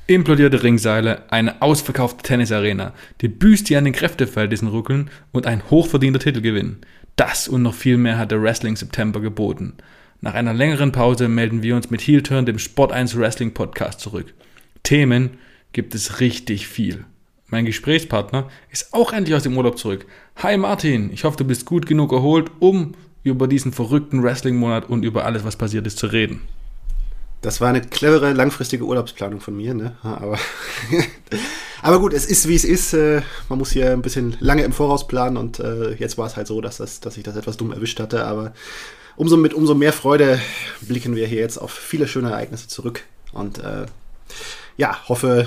Implodierte Ringseile, eine ausverkaufte Tennisarena, die Büste, die an den Kräfteverhältnissen ruckeln und ein hochverdienter Titelgewinn. Das und noch viel mehr hat der Wrestling September geboten. Nach einer längeren Pause melden wir uns mit Heel Turn, dem Sport 1 Wrestling Podcast, zurück. Themen gibt es richtig viel. Mein Gesprächspartner ist auch endlich aus dem Urlaub zurück. Hi Martin, ich hoffe, du bist gut genug erholt, um über diesen verrückten Wrestling-Monat und über alles, was passiert ist, zu reden. Das war eine clevere, langfristige Urlaubsplanung von mir, ne? Aber gut, es ist, wie es ist. Man muss hier ein bisschen lange im Voraus planen und jetzt war es halt so, dass ich das etwas dumm erwischt hatte. Aber mit umso mehr Freude blicken wir hier jetzt auf viele schöne Ereignisse zurück. Und hoffe...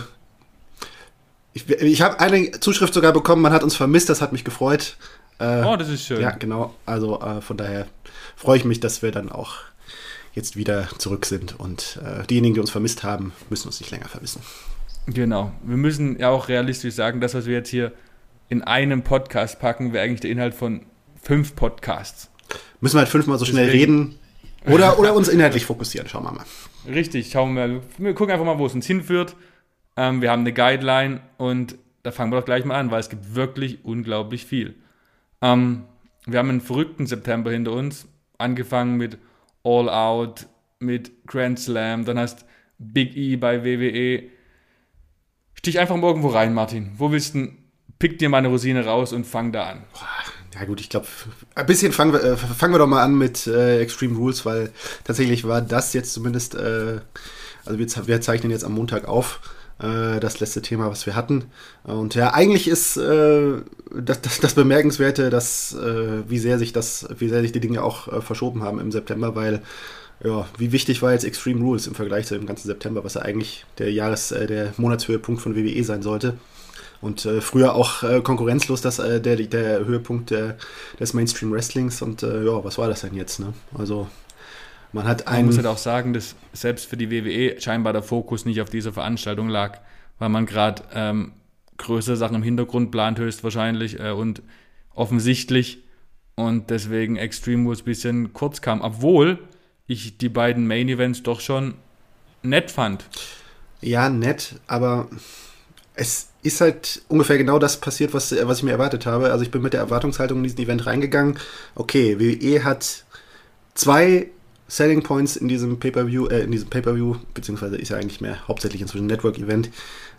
Ich habe eine Zuschrift sogar bekommen, man hat uns vermisst, das hat mich gefreut. Das ist schön. Ja, genau. Also von daher freue ich mich, dass wir dann auch jetzt wieder zurück sind und diejenigen, die uns vermisst haben, müssen uns nicht länger vermissen. Genau. Wir müssen ja auch realistisch sagen, das, was wir jetzt hier in einem Podcast packen, wäre eigentlich der Inhalt von 5 Podcasts. Müssen wir halt 5-mal so schnell reden oder uns inhaltlich fokussieren, schauen wir mal. Richtig, schauen wir mal. Wir gucken einfach mal, wo es uns hinführt. Wir haben eine Guideline und da fangen wir doch gleich mal an, weil es gibt wirklich unglaublich viel. Wir haben einen verrückten September hinter uns, angefangen mit All Out, mit Grand Slam, dann hast Big E bei WWE. Stich einfach mal irgendwo rein, Martin. Wo willst du denn? Pick dir mal eine Rosine raus und fang da an. Ja gut, ich glaube, ein bisschen fangen wir doch mal an mit Extreme Rules, weil tatsächlich war das jetzt zumindest, also wir zeichnen jetzt am Montag auf, das letzte Thema, was wir hatten. Und ja, eigentlich ist das Bemerkenswerte, dass wie sehr sich die Dinge auch verschoben haben im September, weil ja, wie wichtig war jetzt Extreme Rules im Vergleich zu dem ganzen September, was ja eigentlich der Monatshöhepunkt von WWE sein sollte. Und früher auch konkurrenzlos der Höhepunkt des Mainstream Wrestlings. Und was war das denn jetzt? Ne? Also man muss halt auch sagen, dass selbst für die WWE scheinbar der Fokus nicht auf dieser Veranstaltung lag, weil man gerade größere Sachen im Hintergrund plant höchstwahrscheinlich und offensichtlich und deswegen Extreme Rules ein bisschen kurz kam, obwohl ich die beiden Main Events doch schon nett fand. Ja, nett, aber es ist halt ungefähr genau das passiert, was ich mir erwartet habe. Also ich bin mit der Erwartungshaltung in diesen Event reingegangen. Okay, WWE hat 2 Selling Points in diesem Pay-Per-View, beziehungsweise ist ja eigentlich mehr hauptsächlich inzwischen ein Network-Event.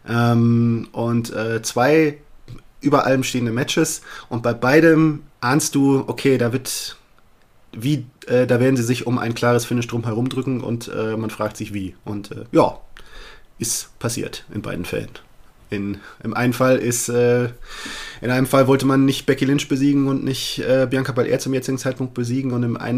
Und 2 über allem stehende Matches. Und bei beidem ahnst du, okay, da werden sie sich um ein klares Finish drum herum drücken und man fragt sich wie. Und ist passiert in beiden Fällen. In einem Fall wollte man nicht Becky Lynch besiegen und nicht Bianca Belair zum jetzigen Zeitpunkt besiegen und in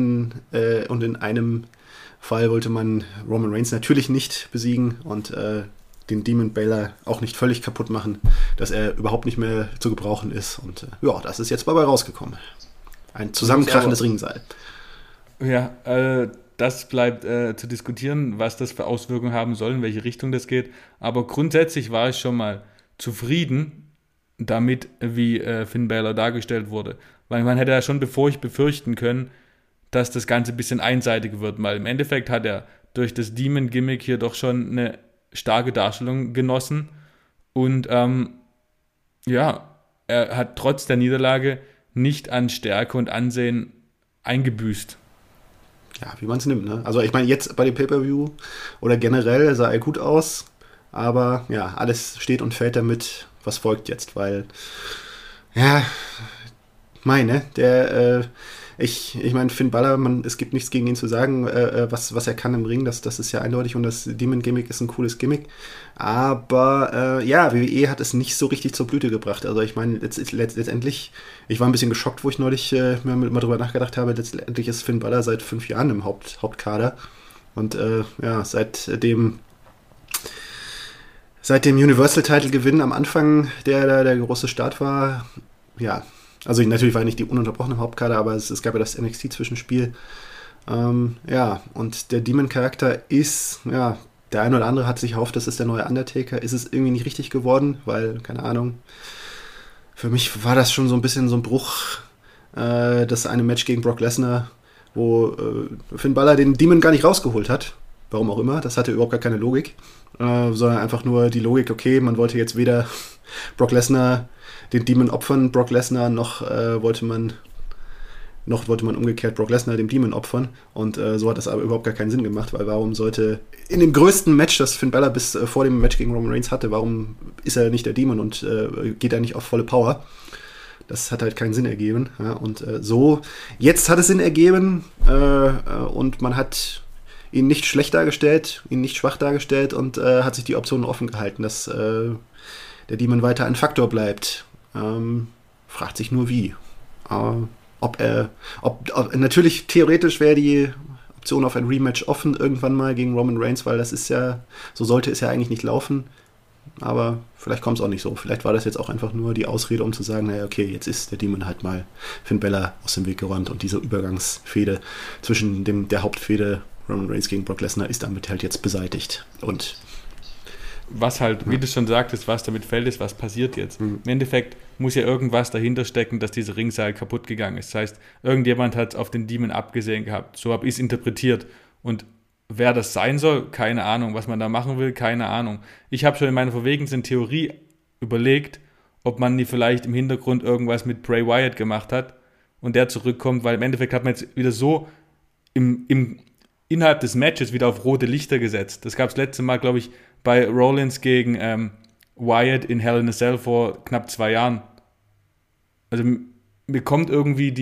einem Fall wollte man Roman Reigns natürlich nicht besiegen und den Demon Balor auch nicht völlig kaputt machen, dass er überhaupt nicht mehr zu gebrauchen ist. Und das ist jetzt dabei rausgekommen. Ein zusammenkrachendes Ringseil. Ja, das bleibt zu diskutieren, was das für Auswirkungen haben soll, in welche Richtung das geht. Aber grundsätzlich war ich schon mal zufrieden damit, wie Finn Balor dargestellt wurde. Weil man hätte ja schon befürchten können, dass das Ganze ein bisschen einseitig wird. Weil im Endeffekt hat er durch das Demon-Gimmick hier doch schon eine starke Darstellung genossen. Und er hat trotz der Niederlage nicht an Stärke und Ansehen eingebüßt. Ja, wie man es nimmt, ne? Also ich meine, jetzt bei dem Pay-Per-View oder generell sah er gut aus, aber ja, alles steht und fällt damit, was folgt jetzt, weil ich meine, Finn Balor, es gibt nichts gegen ihn zu sagen, was er kann im Ring, das ist ja eindeutig und das Demon-Gimmick ist ein cooles Gimmick, aber WWE hat es nicht so richtig zur Blüte gebracht, also ich meine, letztendlich, ich war ein bisschen geschockt, wo ich neulich mir mal drüber nachgedacht habe, letztendlich ist Finn Balor seit 5 Jahren im Hauptkader und seit dem Universal-Title-Gewinn am Anfang, der große Start war, ja, also natürlich war nicht die ununterbrochene Hauptkader, aber es gab ja das NXT-Zwischenspiel. Und der Demon-Charakter ist, der eine oder andere hat sich erhofft, das ist der neue Undertaker. Ist es irgendwie nicht richtig geworden, weil, keine Ahnung, für mich war das schon so ein bisschen so ein Bruch, das eine Match gegen Brock Lesnar, wo Finn Balor den Demon gar nicht rausgeholt hat. warum auch immer. Das hatte überhaupt gar keine Logik, sondern einfach nur die Logik, okay, man wollte jetzt weder Brock Lesnar den Demon opfern, Brock Lesnar, noch wollte man umgekehrt Brock Lesnar dem Demon opfern. Und so hat das aber überhaupt gar keinen Sinn gemacht, weil warum sollte in dem größten Match, das Finn Balor bis vor dem Match gegen Roman Reigns hatte, warum ist er nicht der Demon und geht er nicht auf volle Power? Das hat halt keinen Sinn ergeben. Ja? Und jetzt hat es Sinn ergeben und man hat ihn nicht schlecht dargestellt, ihn nicht schwach dargestellt und hat sich die Option offen gehalten, dass der Demon weiter ein Faktor bleibt. Fragt sich nur wie. Natürlich theoretisch wäre die Option auf ein Rematch offen irgendwann mal gegen Roman Reigns, weil das ist ja, so sollte es ja eigentlich nicht laufen. Aber vielleicht kommt es auch nicht so. Vielleicht war das jetzt auch einfach nur die Ausrede, um zu sagen, naja, okay, jetzt ist der Demon halt mal Finn Balor aus dem Weg geräumt und diese Übergangsfehde zwischen der Hauptfehde Roman Reigns gegen Brock Lesnar ist damit halt jetzt beseitigt. Und was halt, wie du schon sagtest, was damit fällt, ist, was passiert jetzt. Im Endeffekt muss ja irgendwas dahinter stecken, dass dieser Ringseil kaputt gegangen ist. Das heißt, irgendjemand hat es auf den Demon abgesehen gehabt. So habe ich es interpretiert. Und wer das sein soll, keine Ahnung. Was man da machen will, keine Ahnung. Ich habe schon in meiner verwegensten Theorie überlegt, ob man nie vielleicht im Hintergrund irgendwas mit Bray Wyatt gemacht hat und der zurückkommt, weil im Endeffekt hat man jetzt wieder so innerhalb des Matches wieder auf rote Lichter gesetzt. Das gab es letzte Mal, glaube ich, bei Rollins gegen Wyatt in Hell in a Cell vor knapp 2 Jahren. Also mir kommt irgendwie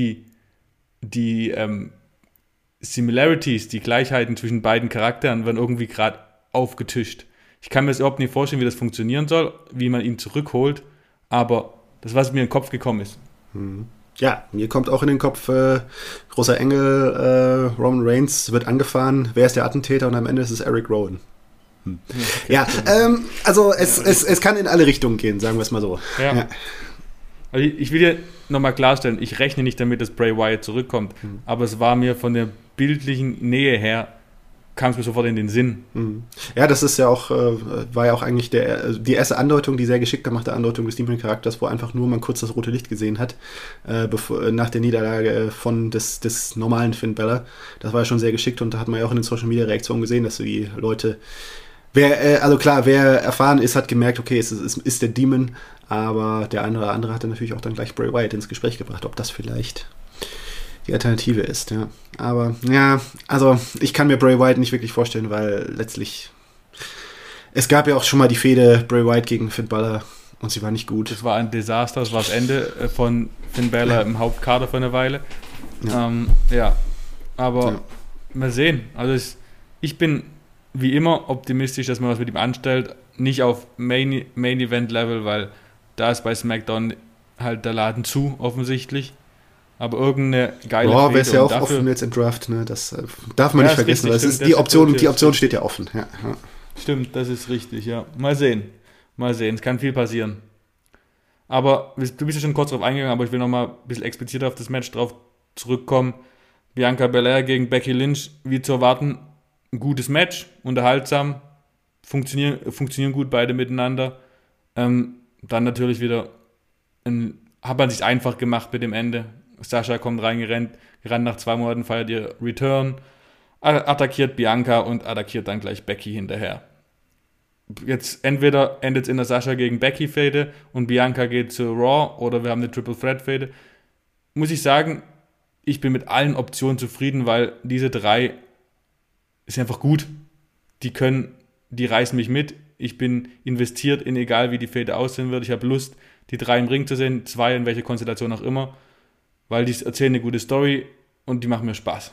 die Similarities, die Gleichheiten zwischen beiden Charakteren werden irgendwie gerade aufgetischt. Ich kann mir das überhaupt nicht vorstellen, wie das funktionieren soll, wie man ihn zurückholt, aber das, was mir in den Kopf gekommen ist. Ja, mir kommt auch in den Kopf, großer Engel, Roman Reigns wird angefahren, wer ist der Attentäter und am Ende ist es Eric Rowan. Ja, also es kann in alle Richtungen gehen, sagen wir es mal so. Ja. Also ich will dir nochmal klarstellen, ich rechne nicht damit, dass Bray Wyatt zurückkommt, aber es war mir von der bildlichen Nähe her, kam es mir sofort in den Sinn. Ja, das ist ja auch, war ja auch eigentlich die erste Andeutung, die sehr geschickt gemachte Andeutung des Demon-Charakters, wo einfach nur man kurz das rote Licht gesehen hat, nach der Niederlage des normalen Finn Balor. Das war ja schon sehr geschickt und da hat man ja auch in den Social-Media-Reaktionen gesehen, dass die Leute wer erfahren ist, hat gemerkt, okay, es ist der Demon, aber der eine oder andere hat dann natürlich auch dann gleich Bray Wyatt ins Gespräch gebracht, ob das vielleicht die Alternative ist, ja. Aber, ja, also ich kann mir Bray Wyatt nicht wirklich vorstellen, weil letztlich es gab ja auch schon mal die Fehde Bray Wyatt gegen Finn Balor und sie war nicht gut. Das war ein Desaster, das war das Ende von Finn Balor im Hauptkader für eine Weile. Aber mal sehen. Also ich bin wie immer optimistisch, dass man was mit ihm anstellt. Nicht auf Main-Event-Level, weil da ist bei SmackDown halt der Laden zu, offensichtlich. Aber irgendeine geile Fehde. Wäre es ja auch offen jetzt im Draft, ne? Das darf man nicht vergessen, weil die Option steht ja offen. Ja. Stimmt, das ist richtig, ja. Mal sehen, es kann viel passieren. Aber du bist ja schon kurz drauf eingegangen, aber ich will nochmal ein bisschen expliziter auf das Match drauf zurückkommen. Bianca Belair gegen Becky Lynch, wie zu erwarten, ein gutes Match, unterhaltsam, funktionieren gut beide miteinander. Dann natürlich wieder hat man sich einfach gemacht mit dem Ende. Sasha kommt reingerannt nach 2 Monaten, feiert ihr Return, attackiert Bianca und attackiert dann gleich Becky hinterher. Jetzt entweder endet es in der Sasha gegen Becky-Fehde und Bianca geht zu Raw oder wir haben eine Triple Threat-Fehde. Muss ich sagen, ich bin mit allen Optionen zufrieden, weil diese 3 ist einfach gut. Die reißen mich mit. Ich bin investiert in egal wie die Fehde aussehen wird. Ich habe Lust, die 3 im Ring zu sehen, 2 in welcher Konstellation auch immer, weil die erzählen eine gute Story und die machen mir Spaß.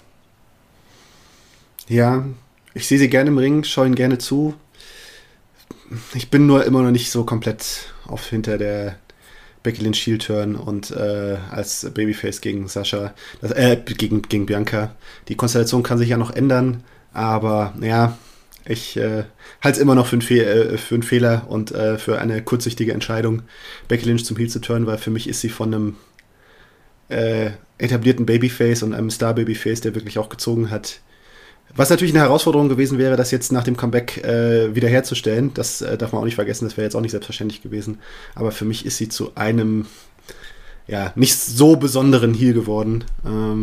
Ja, ich sehe sie gerne im Ring, schaue ihnen gerne zu. Ich bin nur immer noch nicht so komplett hinter der Becky Lynch Heel Turn und als Babyface gegen Sasha, gegen Bianca. Die Konstellation kann sich ja noch ändern, aber ja, ich halte es immer noch für einen Fehler und für eine kurzsichtige Entscheidung, Becky Lynch zum Heel zu turnen, weil für mich ist sie von einem etablierten Babyface und einem Star-Babyface, der wirklich auch gezogen hat. Was natürlich eine Herausforderung gewesen wäre, das jetzt nach dem Comeback wiederherzustellen. Das darf man auch nicht vergessen, das wäre jetzt auch nicht selbstverständlich gewesen. Aber für mich ist sie zu einem nicht so besonderen Heel geworden.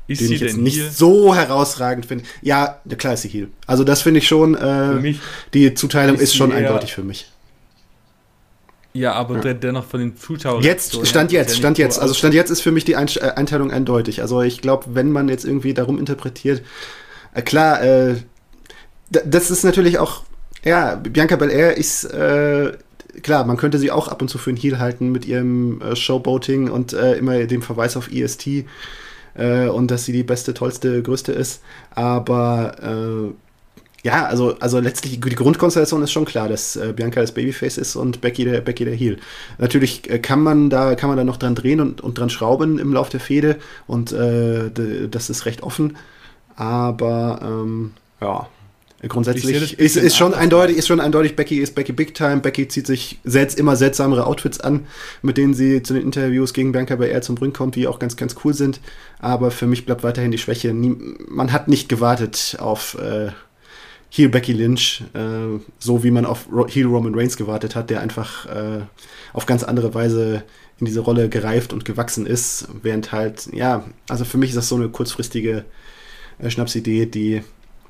Ist den sie ich jetzt denn nicht Heel? so herausragend finde. Ja, klar ist sie Heel. Also das finde ich schon, mich die Zuteilung ist ist schon sie eher- eindeutig für mich. Ja, aber dennoch von den Zuschauern. Stand jetzt. Also Stand jetzt ist für mich die Einteilung eindeutig. Also ich glaube, wenn man jetzt irgendwie darum interpretiert, klar, das ist natürlich auch, ja, Bianca Belair ist, klar, man könnte sie auch ab und zu für einen Heel halten mit ihrem Showboating und immer dem Verweis auf EST und dass sie die beste, tollste, größte ist. Aber ja, also letztlich die Grundkonstellation ist schon klar, dass Bianca das Babyface ist und Becky der Heel. Natürlich kann man da noch dran drehen und dran schrauben im Lauf der Fehde und das ist recht offen. Aber ja, grundsätzlich ist schon eindeutig, Becky ist Becky Big Time. Becky zieht sich immer seltsamere Outfits an, mit denen sie zu den Interviews gegen Bianca Belair zum Ring kommt, die auch ganz, ganz cool sind. Aber für mich bleibt weiterhin die Schwäche. Man hat nicht gewartet auf Heel Becky Lynch, so wie man auf Heel Roman Reigns gewartet hat, der einfach auf ganz andere Weise in diese Rolle gereift und gewachsen ist, während halt, ja, also für mich ist das so eine kurzfristige Schnapsidee, die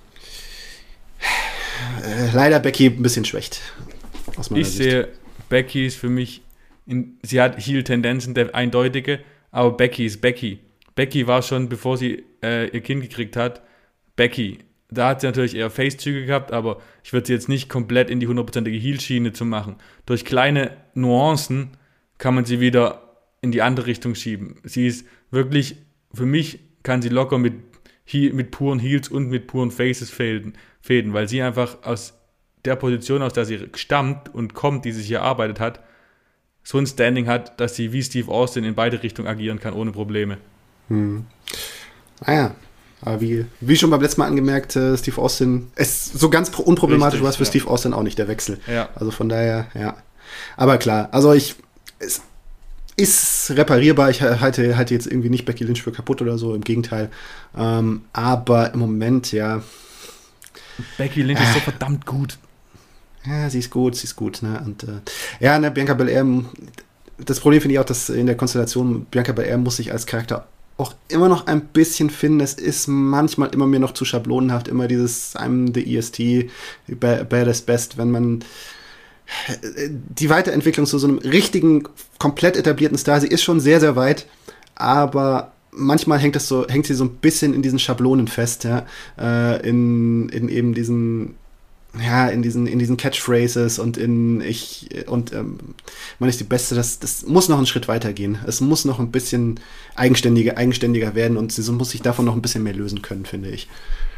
leider Becky ein bisschen schwächt. Aus meiner Ich Sicht. sehe, Becky ist für mich, sie hat Heel-Tendenzen, der eindeutige, aber Becky ist Becky. Becky war schon, bevor sie ihr Kind gekriegt hat, Becky. Da hat sie natürlich eher Face-Züge gehabt, aber ich würde sie jetzt nicht komplett in die 100%ige Heel-Schiene zu machen. Durch kleine Nuancen kann man sie wieder in die andere Richtung schieben. Sie ist wirklich, für mich kann sie locker mit puren Heels und mit puren Faces fäden, weil sie einfach aus der Position, aus der sie stammt und kommt, die sie sich erarbeitet hat, so ein Standing hat, dass sie wie Steve Austin in beide Richtungen agieren kann, ohne Probleme. Naja, aber wie schon beim letzten Mal angemerkt, Steve Austin, so ganz unproblematisch war es für Steve Austin auch nicht, der Wechsel. Ja. Also von daher, ja. Aber klar, also es ist reparierbar. Ich halte jetzt irgendwie nicht Becky Lynch für kaputt oder so, im Gegenteil. Aber im Moment, ja. Becky Lynch ist so verdammt gut. Ja, sie ist gut, ne? Und Bianca Belair, das Problem finde ich auch, dass in der Konstellation Bianca Belair muss sich als Charakter auch immer noch ein bisschen finden. Es ist manchmal immer mir noch zu schablonenhaft, immer dieses I'm the EST, baddest best, wenn man die Weiterentwicklung zu so einem richtigen, komplett etablierten Star, sie ist schon sehr, sehr weit, aber manchmal hängt sie so ein bisschen in diesen Schablonen fest, ja, in eben diesen, ja, in diesen Catchphrases und man ist die Beste, das muss noch einen Schritt weiter gehen. Es muss noch ein bisschen eigenständiger werden und sie muss sich davon noch ein bisschen mehr lösen können, finde ich.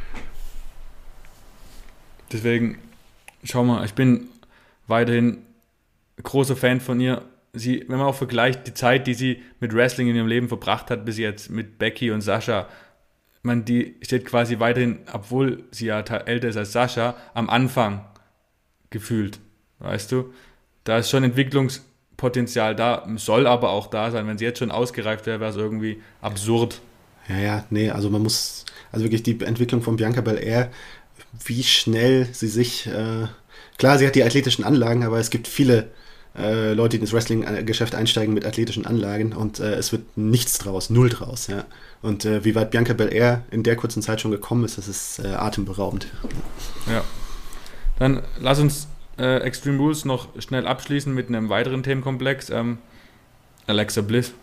Deswegen, schau mal, ich bin weiterhin großer Fan von ihr. Wenn man auch vergleicht, die Zeit, die sie mit Wrestling in ihrem Leben verbracht hat, bis jetzt mit Becky und Sascha, die steht quasi weiterhin, obwohl sie ja älter ist als Sascha, am Anfang gefühlt, weißt du? Da ist schon Entwicklungspotenzial da, soll aber auch da sein. Wenn sie jetzt schon ausgereift wäre, wäre es irgendwie absurd. Ja, nee, also also wirklich die Entwicklung von Bianca Belair, wie schnell sie sich, klar, sie hat die athletischen Anlagen, aber es gibt viele Leute, die ins Wrestling-Geschäft einsteigen mit athletischen Anlagen und es wird null draus, ja. Und wie weit Bianca Belair in der kurzen Zeit schon gekommen ist, das ist atemberaubend. Ja. Dann lass uns Extreme Rules noch schnell abschließen mit einem weiteren Themenkomplex. Alexa Bliss.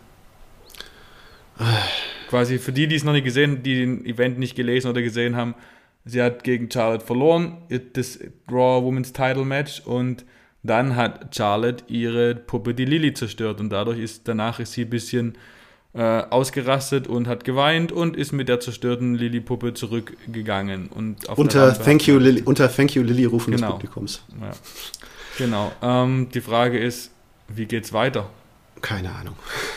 Quasi für die es noch nicht gesehen, die den Event nicht gelesen oder gesehen haben, sie hat gegen Charlotte verloren, das Raw Women's Title Match, und dann hat Charlotte ihre Puppe, die Lily, zerstört, und danach ist sie ein bisschen ausgerastet und hat geweint und ist mit der zerstörten Lily-Puppe zurückgegangen. Und unter Thank you Lily rufen des Publikums. Ja. Genau. Die Frage ist, wie geht's weiter? Keine Ahnung.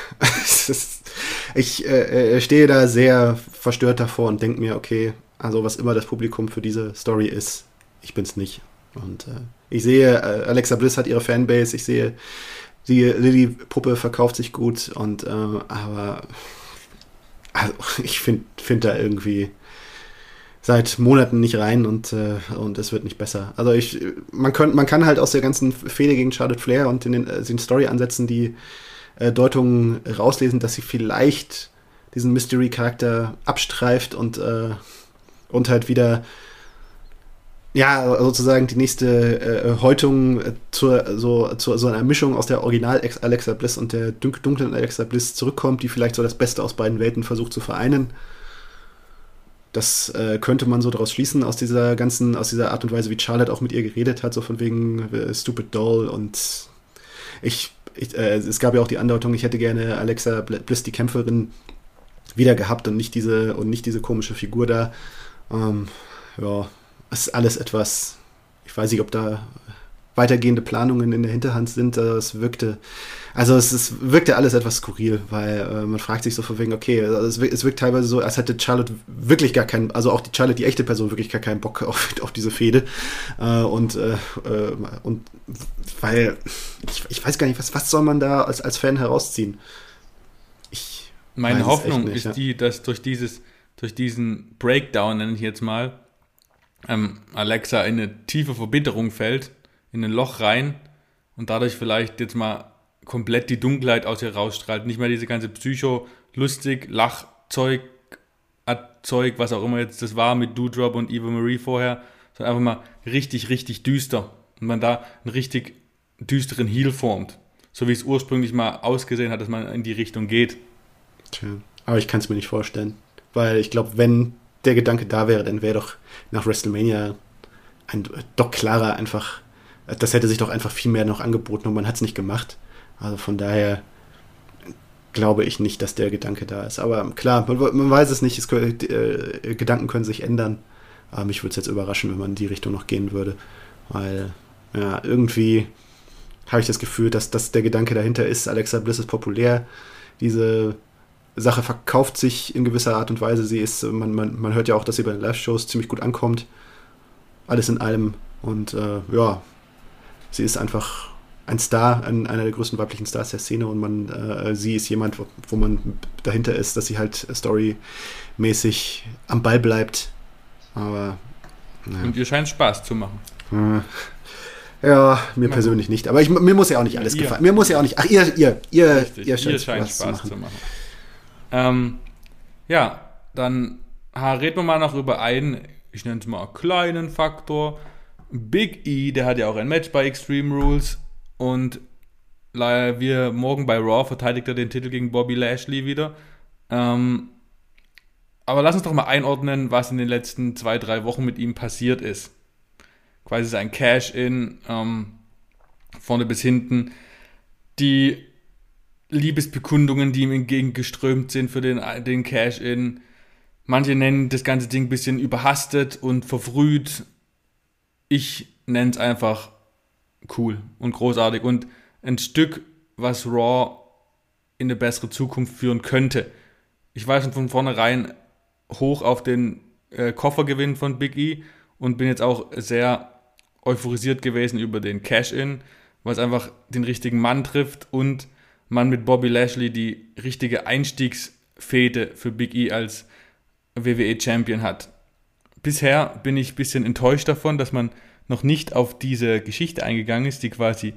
Ich stehe da sehr verstört davor und denke mir, okay, also was immer das Publikum für diese Story ist, ich bin's nicht. Und ich sehe, Alexa Bliss hat ihre Fanbase, ich sehe, die Lily-Puppe verkauft sich gut, und aber also ich finde da irgendwie seit Monaten nicht rein, und es wird nicht besser. Also man kann halt aus der ganzen Fehde gegen Charlotte Flair und den Story-Ansätzen die Deutungen rauslesen, dass sie vielleicht diesen Mystery-Charakter abstreift und halt wieder ja, sozusagen die nächste Häutung zu so einer Mischung aus der Original Alexa Bliss und der dunklen Alexa Bliss zurückkommt, die vielleicht so das Beste aus beiden Welten versucht zu vereinen. Das könnte man so daraus schließen, aus dieser Art und Weise, wie Charlotte auch mit ihr geredet hat, so von wegen Stupid Doll. Und es gab ja auch die Andeutung, ich hätte gerne Alexa Bliss, die Kämpferin, wieder gehabt und nicht diese komische Figur da. Ja, es ist alles etwas, ich weiß nicht, ob da weitergehende Planungen in der Hinterhand sind. Es wirkte alles etwas skurril, weil man fragt sich so von wegen, okay, es wirkt teilweise so, als hätte Charlotte wirklich gar keinen, also auch die Charlotte, die echte Person, wirklich gar keinen Bock auf diese Fehde. Und weil, ich weiß gar nicht, was soll man da als Fan herausziehen? Meine Hoffnung ist die, dass durch diesen Breakdown, nenne ich jetzt mal, Alexa in eine tiefe Verbitterung fällt, in ein Loch rein und dadurch vielleicht jetzt mal komplett die Dunkelheit aus ihr rausstrahlt. Nicht mehr diese ganze Psycho-, Lachzeug, was auch immer jetzt das war mit Doudrop und Eva Marie vorher, sondern einfach mal richtig, richtig düster. Und man da einen richtig düsteren Heel formt. So wie es ursprünglich mal ausgesehen hat, dass man in die Richtung geht. Tja, aber ich kann es mir nicht vorstellen. Weil ich glaube, wenn der Gedanke da wäre, dann wäre doch nach WrestleMania ein doch klarer einfach, das hätte sich doch einfach viel mehr noch angeboten und man hat es nicht gemacht. Also von daher glaube ich nicht, dass der Gedanke da ist. Aber klar, man weiß es nicht, Gedanken können sich ändern. Aber mich würde es jetzt überraschen, wenn man in die Richtung noch gehen würde. Weil, ja, irgendwie habe ich das Gefühl, dass der Gedanke dahinter ist, Alexa Bliss ist populär, diese Sache verkauft sich in gewisser Art und Weise. Sie ist, man hört ja auch, dass sie bei den Live-Shows ziemlich gut ankommt. Alles in allem. Und ja, sie ist einfach ein Star, einer der größten weiblichen Stars der Szene. Und sie ist jemand, wo man dahinter ist, dass sie halt storymäßig am Ball bleibt. Aber ja. Und ihr scheint Spaß zu machen. Ja, mir persönlich nicht. Aber mir muss ja auch nicht alles gefallen. Mir muss ja auch nicht. Ach, ihr scheint Spaß zu machen. Ja, dann reden wir mal noch über einen, ich nenne es mal kleinen Faktor. Big E, der hat ja auch ein Match bei Extreme Rules und wir morgen bei Raw verteidigt er den Titel gegen Bobby Lashley wieder. Aber lass uns doch mal einordnen, was in den letzten 2-3 Wochen mit ihm passiert ist. Quasi sein Cash-In, vorne bis hinten. Die Liebesbekundungen, die ihm entgegengeströmt sind für den Cash-In. Manche nennen das ganze Ding ein bisschen überhastet und verfrüht. Ich nenne es einfach cool und großartig und ein Stück, was Raw in eine bessere Zukunft führen könnte. Ich war schon von vornherein hoch auf den Koffergewinn von Big E und bin jetzt auch sehr euphorisiert gewesen über den Cash-In, weil es einfach den richtigen Mann trifft und man mit Bobby Lashley die richtige Einstiegsfehde für Big E als WWE-Champion hat. Bisher bin ich ein bisschen enttäuscht davon, dass man noch nicht auf diese Geschichte eingegangen ist, die quasi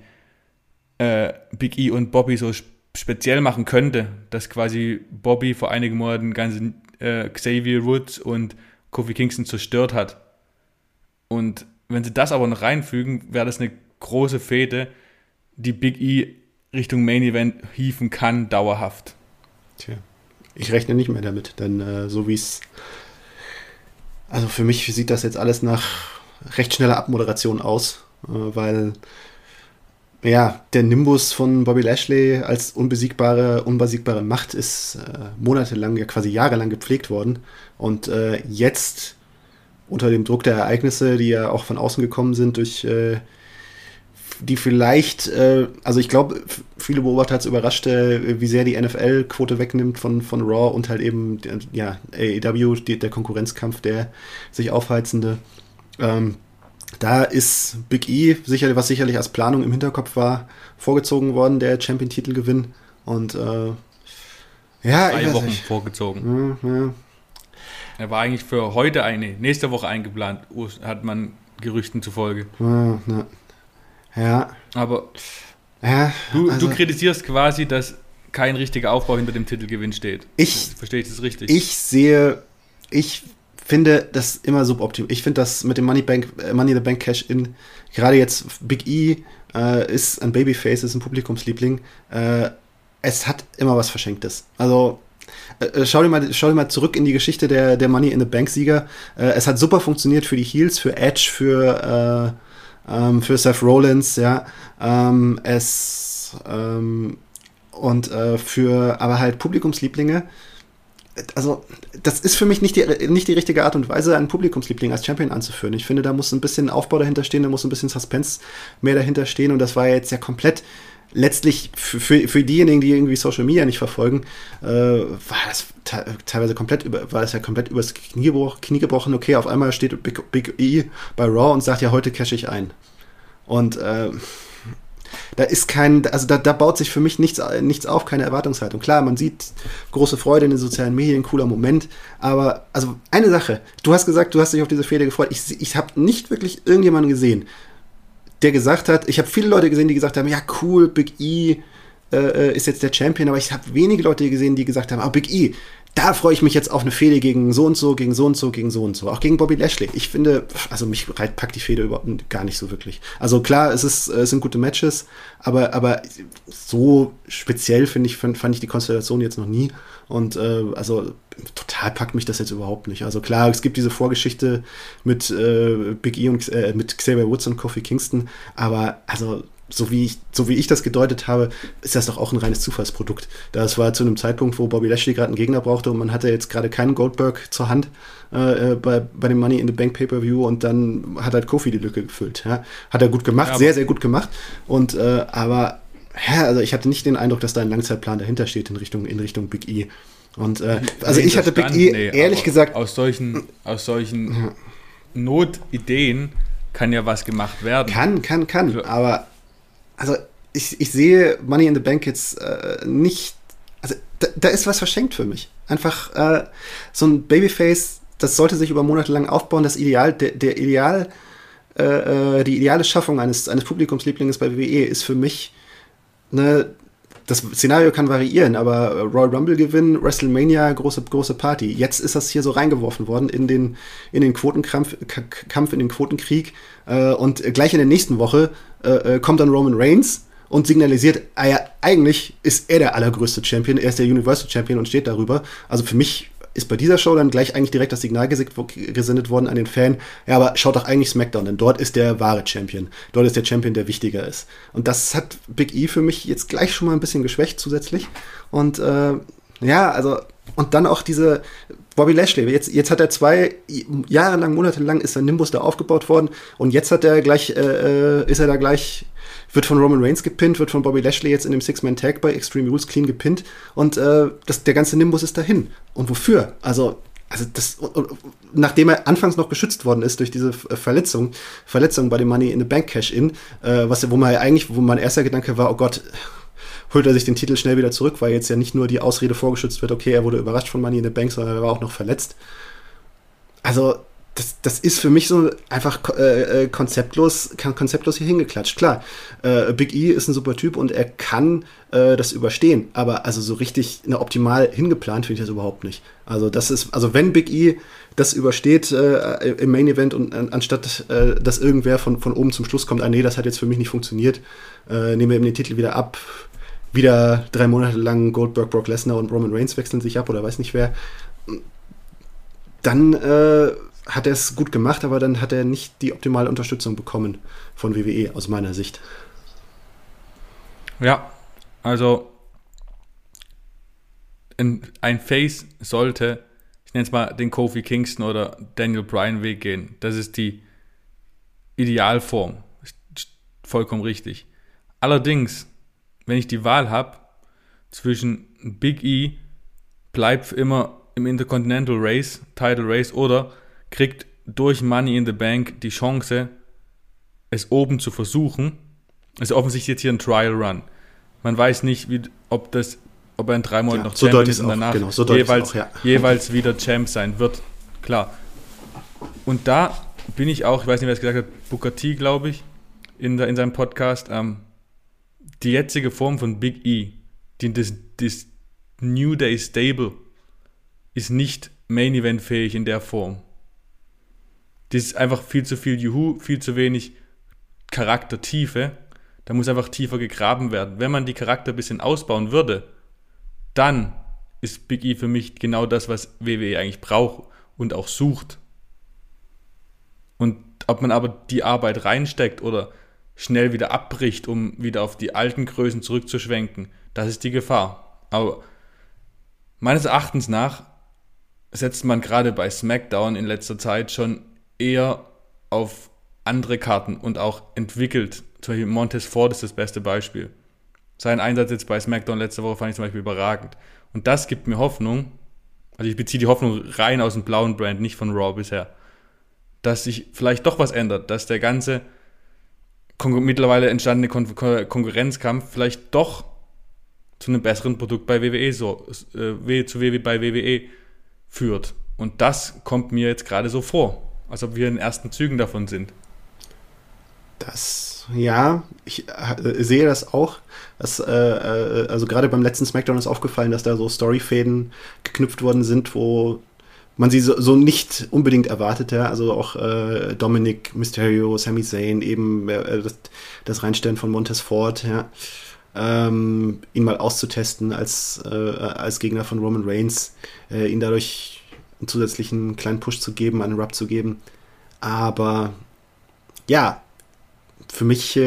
Big E und Bobby so speziell machen könnte, dass quasi Bobby vor einigen Monaten ganzen Xavier Woods und Kofi Kingston zerstört hat. Und wenn sie das aber noch reinfügen, wäre das eine große Fehde, die Big E Richtung Main Event hieven kann, dauerhaft. Tja, ich rechne nicht mehr damit, denn so wie es, also für mich sieht das jetzt alles nach recht schneller Abmoderation aus, weil ja, der Nimbus von Bobby Lashley als unbesiegbare Macht ist monatelang, ja quasi jahrelang gepflegt worden und jetzt unter dem Druck der Ereignisse, die ja auch von außen gekommen sind, durch die vielleicht, also ich glaube, viele Beobachter hat es überrascht, wie sehr die NFL-Quote wegnimmt von Raw und halt eben, ja, AEW, der Konkurrenzkampf, der sich aufheizende. Da ist Big E, was sicherlich als Planung im Hinterkopf war, vorgezogen worden, der Champion-Titelgewinn. Und ja, 3 Wochen vorgezogen. Ja. Er war eigentlich für nächste Woche eingeplant, hat man Gerüchten zufolge. Ja. Aber du kritisierst quasi, dass kein richtiger Aufbau hinter dem Titelgewinn steht. Verstehe ich das richtig? Ich finde das immer suboptimal. Ich finde das mit dem Money in the Bank Cash-In, gerade jetzt Big E ist ein Babyface, ist ein Publikumsliebling. Es hat immer was Verschenktes. Also schau dir mal zurück in die Geschichte der Money in the Bank Sieger. Es hat super funktioniert für die Heels, für Edge, für Seth Rollins, ja. Für aber halt Publikumslieblinge. Also, das ist für mich nicht die richtige Art und Weise, einen Publikumsliebling als Champion anzuführen. Ich finde, da muss ein bisschen Aufbau dahinter stehen, da muss ein bisschen Suspense mehr dahinter stehen. Und das war jetzt ja komplett letztlich für diejenigen, die irgendwie Social Media nicht verfolgen, war das teilweise komplett übers Knie gebrochen. Okay, auf einmal steht Big E bei Raw und sagt, ja, heute cash ich ein. Und da ist da baut sich für mich nichts auf, keine Erwartungshaltung. Klar, man sieht große Freude in den sozialen Medien, cooler Moment, aber also eine Sache, du hast gesagt, du hast dich auf diese Fehde gefreut. Ich habe nicht wirklich irgendjemanden gesehen, der gesagt hat, ich habe viele Leute gesehen, die gesagt haben, ja cool, Big E ist jetzt der Champion, aber ich habe wenige Leute gesehen, die gesagt haben, Big E, da freue ich mich jetzt auf eine Fehde gegen so und so, gegen so und so, gegen so und so. Auch gegen Bobby Lashley. Ich finde, also mich packt die Fehde überhaupt gar nicht so wirklich. Also klar, es sind gute Matches, aber so speziell fand ich die Konstellation jetzt noch nie. Und also total packt mich das jetzt überhaupt nicht. Also klar, es gibt diese Vorgeschichte mit Big E und mit Xavier Woods und Kofi Kingston, aber also so wie ich das gedeutet habe, ist das doch auch ein reines Zufallsprodukt. Das war zu einem Zeitpunkt, wo Bobby Lashley gerade einen Gegner brauchte und man hatte jetzt gerade keinen Goldberg zur Hand bei dem Money in the Bank Pay-Per-View und dann hat halt Kofi die Lücke gefüllt. Ja? Hat er gut gemacht, ja, sehr, sehr gut gemacht. Und aber also ich hatte nicht den Eindruck, dass da ein Langzeitplan dahinter steht in Richtung Big E. Und also ich hatte Big E ehrlich gesagt aus solchen Notideen kann ja was gemacht werden. Kann, aber also ich sehe Money in the Bank jetzt nicht, also da ist was verschenkt für mich. Einfach so ein Babyface, das sollte sich über Monate lang aufbauen. Das Ideal, die ideale Schaffung eines Publikumslieblings bei WWE ist für mich das Szenario kann variieren, aber Royal Rumble Gewinn, WrestleMania, große Party. Jetzt ist das hier so reingeworfen worden in den Quotenkampf, in den Quotenkrieg. Und gleich in der nächsten Woche kommt dann Roman Reigns und signalisiert, eigentlich ist er der allergrößte Champion, er ist der Universal Champion und steht darüber. Also für mich ist bei dieser Show dann gleich eigentlich direkt das Signal gesendet worden an den Fan, ja, aber schaut doch eigentlich SmackDown, denn dort ist der wahre Champion. Dort ist der Champion, der wichtiger ist. Und das hat Big E für mich jetzt gleich schon mal ein bisschen geschwächt zusätzlich. Und also, und dann auch diese Bobby Lashley. Jetzt hat er 2 Jahre lang, Monate lang ist sein Nimbus da aufgebaut worden und jetzt hat er gleich, wird von Roman Reigns gepinnt, wird von Bobby Lashley jetzt in dem Six-Man-Tag bei Extreme Rules clean gepinnt und der ganze Nimbus ist dahin. Und wofür? Also das, nachdem er anfangs noch geschützt worden ist durch diese Verletzung bei dem Money in the Bank Cash-In, wo mein erster Gedanke war, oh Gott, holt er sich den Titel schnell wieder zurück, weil jetzt ja nicht nur die Ausrede vorgeschützt wird, okay, er wurde überrascht von Money in the Bank, sondern er war auch noch verletzt. Also das ist für mich so einfach konzeptlos hier hingeklatscht. Klar, Big E ist ein super Typ und er kann das überstehen, aber also so richtig optimal hingeplant finde ich das überhaupt nicht. Also wenn Big E das übersteht im Main Event und anstatt dass irgendwer von oben zum Schluss kommt, nee, das hat jetzt für mich nicht funktioniert, nehmen wir ihm den Titel wieder ab, wieder 3 Monate lang Goldberg, Brock Lesnar und Roman Reigns wechseln sich ab oder weiß nicht wer, dann hat er es gut gemacht, aber dann hat er nicht die optimale Unterstützung bekommen von WWE, aus meiner Sicht. Ja, also ein Face sollte, ich nenne es mal, den Kofi Kingston oder Daniel Bryan Weg gehen. Das ist die Idealform. Vollkommen richtig. Allerdings, wenn ich die Wahl habe zwischen Big E, bleibt immer im Intercontinental Race, Title Race, oder kriegt durch Money in the Bank die Chance, es oben zu versuchen. Also offensichtlich jetzt hier ein Trial Run. Man weiß nicht, ob er in 3 Monaten noch Champion ist und danach jeweils wieder Champ sein wird. Klar. Und da bin ich auch, ich weiß nicht, wer es gesagt hat, Booker T, glaube ich, in seinem Podcast, die jetzige Form von Big E das New Day Stable ist nicht Main-Event-fähig in der Form. Das ist einfach viel zu viel Juhu, viel zu wenig Charaktertiefe. Da muss einfach tiefer gegraben werden. Wenn man die Charakter ein bisschen ausbauen würde, dann ist Big E für mich genau das, was WWE eigentlich braucht und auch sucht. Und ob man aber die Arbeit reinsteckt oder schnell wieder abbricht, um wieder auf die alten Größen zurückzuschwenken, das ist die Gefahr. Aber meines Erachtens nach setzt man gerade bei SmackDown in letzter Zeit schon eher auf andere Karten und auch entwickelt. Zum Beispiel Montez Ford ist das beste Beispiel. Sein Einsatz jetzt bei SmackDown letzte Woche fand ich zum Beispiel überragend. Und das gibt mir Hoffnung, also ich beziehe die Hoffnung rein aus dem blauen Brand, nicht von Raw bisher, dass sich vielleicht doch was ändert, dass der ganze mittlerweile entstandene Konkurrenzkampf vielleicht doch zu einem besseren Produkt bei WWE bei WWE führt. Und das kommt mir jetzt gerade so vor, als ob wir in den ersten Zügen davon sind. Ich sehe das auch. Also gerade beim letzten SmackDown ist aufgefallen, dass da so Storyfäden geknüpft worden sind, wo man sie so nicht unbedingt erwartet. Ja? Also auch Dominic Mysterio, Sami Zayn, eben das Reinstellen von Montez Ford, ja? Ihn mal auszutesten als Gegner von Roman Reigns, ihn dadurch einen zusätzlichen kleinen Push zu geben, einen Rub zu geben. Aber ja, für mich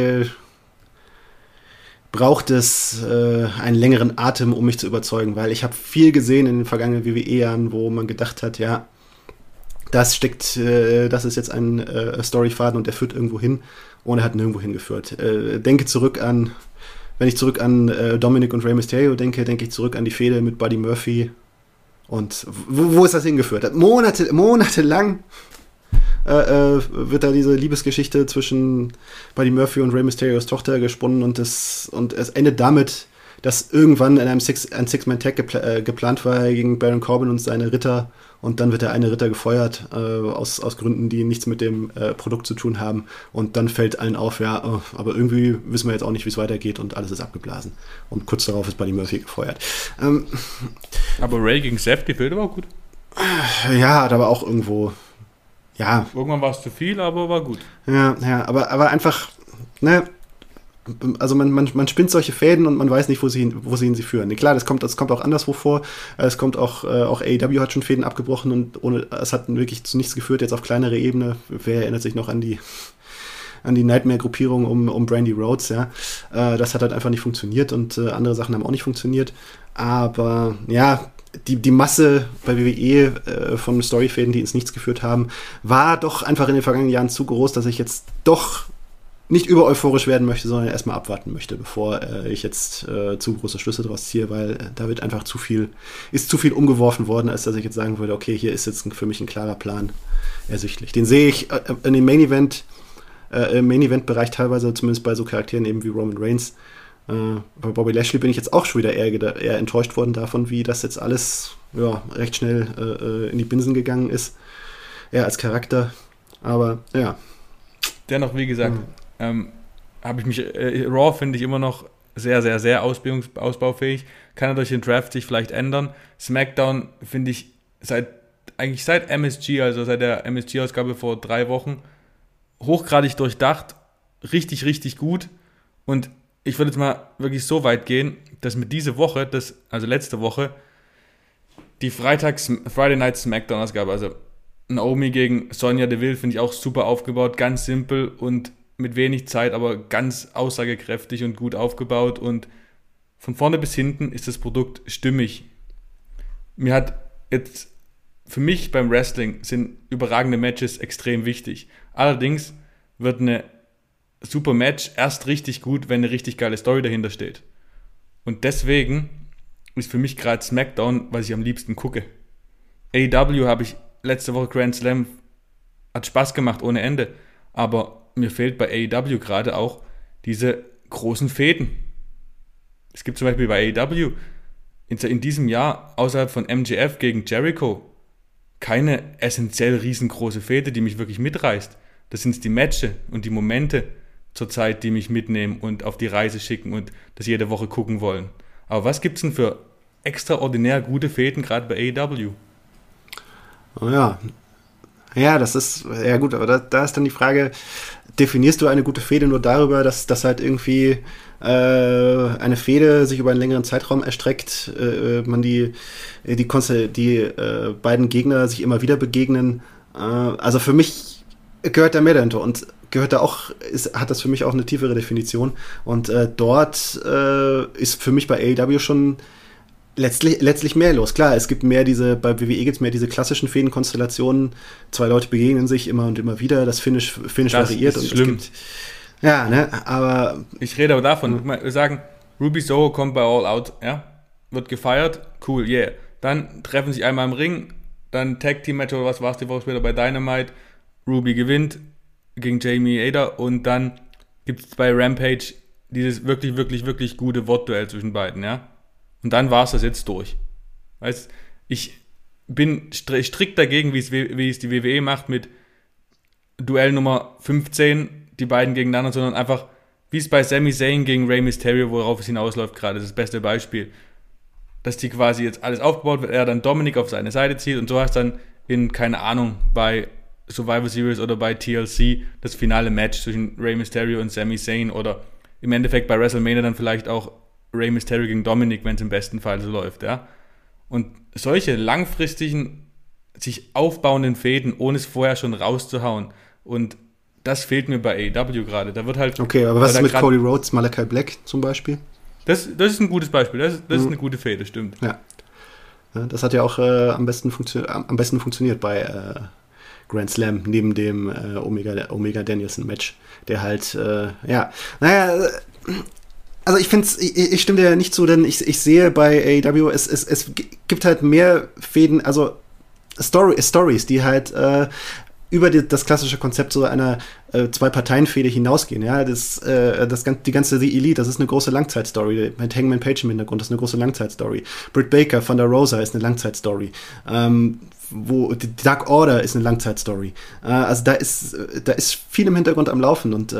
braucht es einen längeren Atem, um mich zu überzeugen, weil ich habe viel gesehen in den vergangenen WWE-Jahren, wo man gedacht hat, ja, das ist jetzt ein Storyfaden und der führt irgendwo hin, und er hat nirgendwo hingeführt. Wenn ich zurück an Dominic und Rey Mysterio denke ich zurück an die Fehde mit Buddy Murphy. Und wo ist das hingeführt? Monatelang wird da diese Liebesgeschichte zwischen Buddy Murphy und Rey Mysterios Tochter gesponnen, und es endet damit, dass irgendwann in einem Six-Man-Tag geplant war gegen Baron Corbin und seine Ritter, und dann wird der eine Ritter gefeuert, aus Gründen, die nichts mit dem Produkt zu tun haben, und dann fällt allen auf, ja, aber irgendwie wissen wir jetzt auch nicht, wie es weitergeht, und alles ist abgeblasen. Und kurz darauf ist Buddy Murphy gefeuert. Aber Ray gegen Seth, die Fehde war gut. Ja, hat aber auch irgendwo, ja. Irgendwann war es zu viel, aber war gut. Ja, aber einfach, ne, also man spinnt solche Fäden und man weiß nicht, wo sie führen. Klar, das kommt auch anderswo vor. Es kommt auch AEW hat schon Fäden abgebrochen, und es hat wirklich zu nichts geführt, jetzt auf kleinere Ebene. Wer erinnert sich noch an die Nightmare-Gruppierung um Brandy Rhodes, ja. Das hat halt einfach nicht funktioniert, und andere Sachen haben auch nicht funktioniert. Aber ja, die Masse bei WWE von Storyfäden, die ins Nichts geführt haben, war doch einfach in den vergangenen Jahren zu groß, dass ich jetzt doch nicht über-euphorisch werden möchte, sondern erstmal abwarten möchte, bevor ich jetzt zu große Schlüsse draus ziehe, weil da wird einfach zu viel umgeworfen worden, als dass ich jetzt sagen würde, okay, hier ist jetzt für mich ein klarer Plan ersichtlich. Den sehe ich in dem im Main-Event-Bereich teilweise, zumindest bei so Charakteren eben wie Roman Reigns. Bei Bobby Lashley bin ich jetzt auch schon wieder eher enttäuscht worden davon, wie das jetzt alles recht schnell in die Binsen gegangen ist. Er als Charakter. Aber ja. Dennoch, wie gesagt, habe ich mich, Raw finde ich immer noch sehr, sehr, sehr ausbaufähig. Kann er durch den Draft sich vielleicht ändern. SmackDown finde ich seit MSG, also seit der MSG-Ausgabe vor 3 Wochen, hochgradig durchdacht, richtig, richtig gut. Und ich würde jetzt mal wirklich so weit gehen, dass mit dieser Woche, also letzte Woche, die Friday Night SmackDown-Ausgabe, also Naomi gegen Sonya Deville, finde ich auch super aufgebaut, ganz simpel und mit wenig Zeit, aber ganz aussagekräftig und gut aufgebaut, und von vorne bis hinten ist das Produkt stimmig. Für mich beim Wrestling sind überragende Matches extrem wichtig. Allerdings wird eine super Match erst richtig gut, wenn eine richtig geile Story dahinter steht. Und deswegen ist für mich gerade SmackDown, was ich am liebsten gucke. AEW habe ich letzte Woche Grand Slam, hat Spaß gemacht ohne Ende, aber mir fehlt bei AEW gerade auch diese großen Fäden. Es gibt zum Beispiel bei AEW in diesem Jahr außerhalb von MJF gegen Jericho keine essentiell riesengroße Fäde, die mich wirklich mitreißt. Das sind die Matches und die Momente zur Zeit, die mich mitnehmen und auf die Reise schicken und das jede Woche gucken wollen. Aber was gibt's denn für extraordinär gute Fäden, gerade bei AEW? Oh ja. Ja, das ist, ja gut, aber da ist dann die Frage, definierst du eine gute Fehde nur darüber, dass halt irgendwie eine Fehde sich über einen längeren Zeitraum erstreckt, man die beiden Gegner sich immer wieder begegnen? Also für mich gehört da mehr dahinter und hat das für mich auch eine tiefere Definition. Und dort ist für mich bei AEW schon letztlich mehr los. Klar, es gibt mehr bei WWE gibt es mehr diese klassischen Fädenkonstellationen. 2 Leute begegnen sich immer und immer wieder. Das Finish das variiert. Ist schlimm. Ja, ne, aber... Ich rede aber davon. Wir sagen, Ruby Soho kommt bei All Out, ja? Wird gefeiert, cool, yeah. Dann treffen sich einmal im Ring, dann Tag-Team-Match oder was war es die Woche später bei Dynamite. Ruby gewinnt gegen Jamie Hader und dann gibt es bei Rampage dieses wirklich, wirklich, wirklich gute Wortduell zwischen beiden, ja? Und dann war es das jetzt durch. Weißt, ich bin strikt dagegen, wie es die WWE macht mit Duell Nummer 15, die beiden gegeneinander, sondern einfach, wie es bei Sami Zayn gegen Rey Mysterio, worauf es hinausläuft gerade, das ist das beste Beispiel. Dass die quasi jetzt alles aufgebaut wird, er dann Dominik auf seine Seite zieht und so hast dann in, keine Ahnung, bei Survivor Series oder bei TLC das finale Match zwischen Rey Mysterio und Sami Zayn oder im Endeffekt bei WrestleMania dann vielleicht auch Rey Mysterio gegen Dominik, wenn es im besten Fall so läuft, ja. Und solche langfristigen, sich aufbauenden Fäden, ohne es vorher schon rauszuhauen. Und das fehlt mir bei AEW gerade. Da wird halt. Okay, aber was ist mit Cody Rhodes, Malachi Black zum Beispiel? Das ist ein gutes Beispiel. Das ist eine gute Fäde, stimmt. Ja. Das hat ja auch am besten funktioniert bei Grand Slam, neben dem Omega Danielson Match, der halt, also ich stimme dir nicht zu, denn ich sehe bei AEW, es gibt halt mehr Fäden, also Stories, die halt über das klassische Konzept so einer 2-Parteien-Fehde hinausgehen. Ja, die ganze The Elite, das ist eine große Langzeitstory. Mit Hangman Page im Hintergrund, das ist eine große Langzeitstory. Britt Baker, Thunder Rosa ist eine Langzeitstory. Wo die Dark Order ist eine Langzeitstory. Also da ist viel im Hintergrund am Laufen und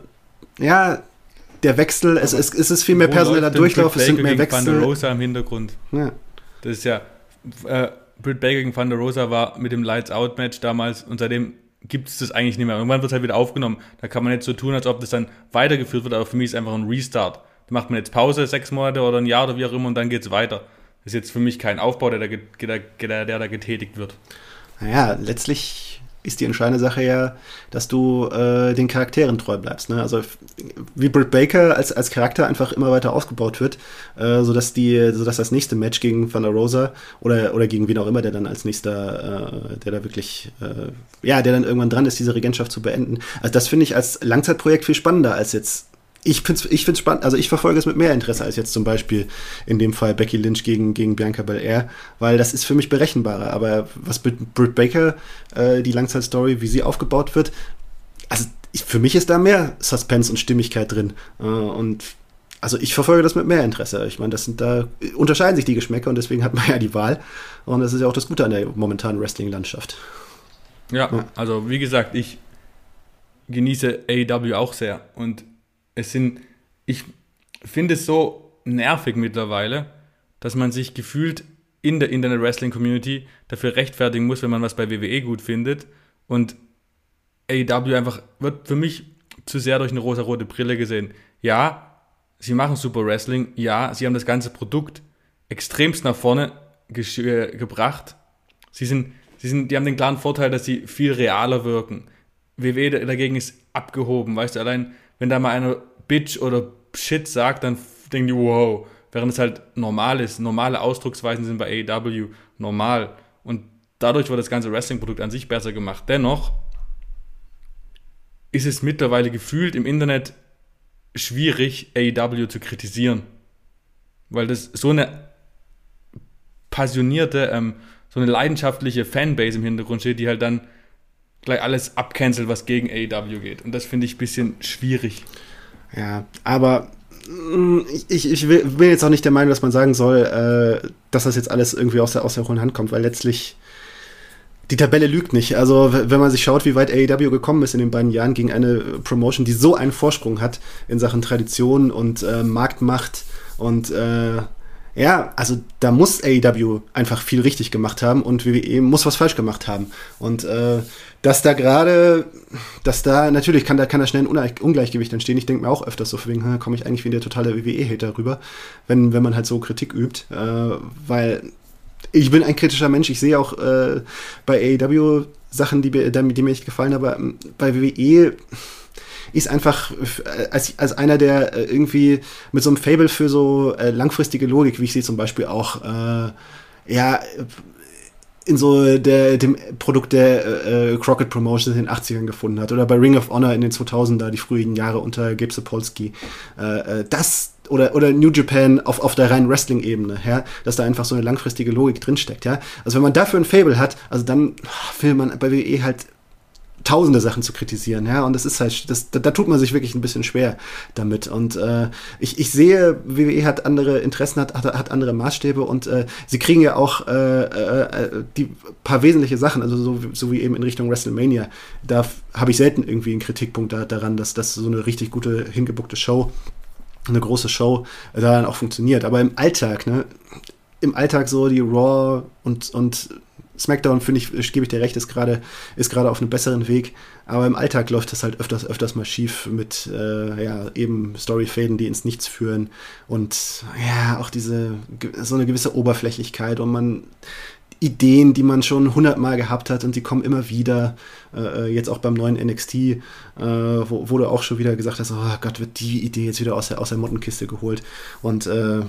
der Wechsel, es ist viel mehr personeller Durchlauf, es sind mehr Wechsel. Thunder Rosa im Hintergrund. Ja. Das ist ja Britt Baker gegen Thunder Rosa war mit dem Lights-Out-Match damals und seitdem gibt es das eigentlich nicht mehr. Irgendwann wird es halt wieder aufgenommen. Da kann man jetzt so tun, als ob das dann weitergeführt wird, aber für mich ist es einfach ein Restart. Da macht man jetzt Pause, 6 Monate oder ein Jahr oder wie auch immer und dann geht es weiter. Das ist jetzt für mich kein Aufbau, der da getätigt wird. Naja, letztlich ist die entscheidende Sache ja, dass du den Charakteren treu bleibst. Ne? Also wie Britt Baker als Charakter einfach immer weiter ausgebaut wird, sodass das nächste Match gegen Thunder Rosa oder gegen wen auch immer, der dann als nächster, der da wirklich, der dann irgendwann dran ist, diese Regentschaft zu beenden. Also das finde ich als Langzeitprojekt viel spannender als jetzt. Ich find's spannend, also ich verfolge es mit mehr Interesse als jetzt zum Beispiel in dem Fall Becky Lynch gegen Bianca Belair, weil das ist für mich berechenbarer. Aber was Britt Baker, die Langzeitstory, wie sie aufgebaut wird, also für mich ist da mehr Suspense und Stimmigkeit drin. Und also ich verfolge das mit mehr Interesse. Ich meine, da unterscheiden sich die Geschmäcker und deswegen hat man ja die Wahl. Und das ist ja auch das Gute an der momentanen Wrestling-Landschaft. Ja, also wie gesagt, ich genieße AEW auch sehr und ich finde es so nervig mittlerweile, dass man sich gefühlt in der Internet-Wrestling-Community dafür rechtfertigen muss, wenn man was bei WWE gut findet. Und AEW einfach wird für mich zu sehr durch eine rosa-rote Brille gesehen. Ja, sie machen super Wrestling. Ja, sie haben das ganze Produkt extremst nach vorne gebracht. Die haben den klaren Vorteil, dass sie viel realer wirken. WWE dagegen ist abgehoben, weißt du, allein wenn da mal einer Bitch oder Shit sagt, dann denken die, wow, während es halt normal ist. Normale Ausdrucksweisen sind bei AEW normal. Und dadurch wird das ganze Wrestling-Produkt an sich besser gemacht. Dennoch ist es mittlerweile gefühlt im Internet schwierig, AEW zu kritisieren. Weil das so eine passionierte, so eine leidenschaftliche Fanbase im Hintergrund steht, die halt dann gleich alles abcancelt, was gegen AEW geht. Und das finde ich ein bisschen schwierig. Ja, aber ich bin jetzt auch nicht der Meinung, dass man sagen soll, dass das jetzt alles irgendwie aus der hohen Hand kommt, weil letztlich die Tabelle lügt nicht. Also wenn man sich schaut, wie weit AEW gekommen ist in den beiden Jahren gegen eine Promotion, die so einen Vorsprung hat in Sachen Tradition und Marktmacht und Ja, also da muss AEW einfach viel richtig gemacht haben und WWE muss was falsch gemacht haben. Und dass da natürlich kann da schnell ein Ungleichgewicht entstehen. Ich denke mir auch öfters so, wegen, komme ich eigentlich wie der totale WWE-Hater rüber, wenn man halt so Kritik übt. Weil ich bin ein kritischer Mensch. Ich sehe auch bei AEW Sachen, die mir nicht gefallen, aber bei WWE ist einfach als einer, der irgendwie mit so einem Faible für so langfristige Logik, wie ich sie zum Beispiel auch in so dem Produkt der Crockett Promotions in den 80ern gefunden hat oder bei Ring of Honor in den 2000er, die frühen Jahre unter Gabe Sapolsky. Oder New Japan auf der reinen Wrestling-Ebene, ja, dass da einfach so eine langfristige Logik drinsteckt, ja. Also wenn man dafür ein Faible hat, also dann will man bei WWE halt tausende Sachen zu kritisieren, ja, und das ist halt, da tut man sich wirklich ein bisschen schwer damit und ich sehe, WWE hat andere Interessen, hat andere Maßstäbe und sie kriegen ja auch die paar wesentliche Sachen, also so wie eben in Richtung WrestleMania, da habe ich selten irgendwie einen Kritikpunkt daran, dass das so eine richtig gute, hingebuckte Show, eine große Show da dann auch funktioniert, aber im Alltag so die Raw und SmackDown, finde ich, gebe ich dir recht, ist gerade auf einem besseren Weg. Aber im Alltag läuft das halt öfters mal schief mit eben Storyfäden, die ins Nichts führen. Und ja, auch so eine gewisse Oberflächlichkeit und Ideen, die man schon 100-mal gehabt hat und die kommen immer wieder. Jetzt auch beim neuen NXT, wo du auch schon wieder gesagt hast, oh Gott, wird die Idee jetzt wieder aus der Mottenkiste geholt. Und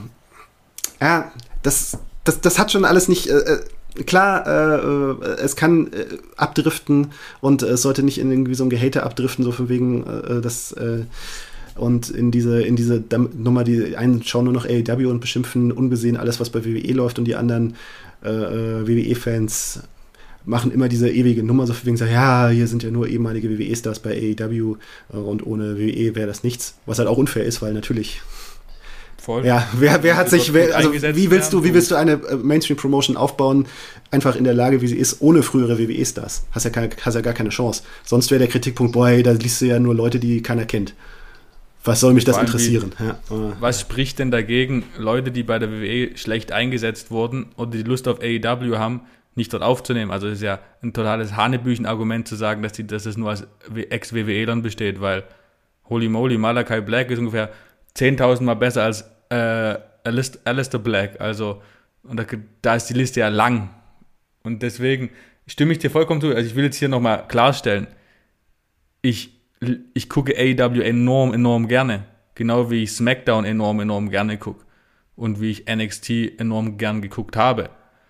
das hat schon alles nicht... Klar, es kann abdriften und es sollte nicht in irgendwie so ein Gehate abdriften, so von wegen und in diese Nummer, die einen schauen nur noch AEW und beschimpfen ungesehen alles, was bei WWE läuft und die anderen WWE-Fans machen immer diese ewige Nummer, so von wegen sagen, ja, hier sind ja nur ehemalige WWE-Stars bei AEW und ohne WWE wäre das nichts, was halt auch unfair ist, weil natürlich voll. Ja, wer hat sich, wie willst du eine Mainstream-Promotion aufbauen, einfach in der Lage, wie sie ist, ohne frühere WWE-Stars? Hast ja gar keine Chance. Sonst wäre der Kritikpunkt, boah, da liest du ja nur Leute, die keiner kennt. Was soll mich das interessieren? Was spricht denn dagegen, Leute, die bei der WWE schlecht eingesetzt wurden oder die Lust auf AEW haben, nicht dort aufzunehmen? Also es ist ja ein totales Hanebüchen-Argument zu sagen, dass es nur aus Ex-WWE-Lern besteht, weil holy moly, Malachi Black ist ungefähr 10.000 Mal besser als Aleister Black. Also, und da ist die Liste ja lang. Und deswegen stimme ich dir vollkommen zu. Also ich will jetzt hier nochmal klarstellen, ich gucke AEW enorm gerne. Genau wie ich SmackDown enorm gerne gucke. Und wie ich NXT enorm gern geguckt habe.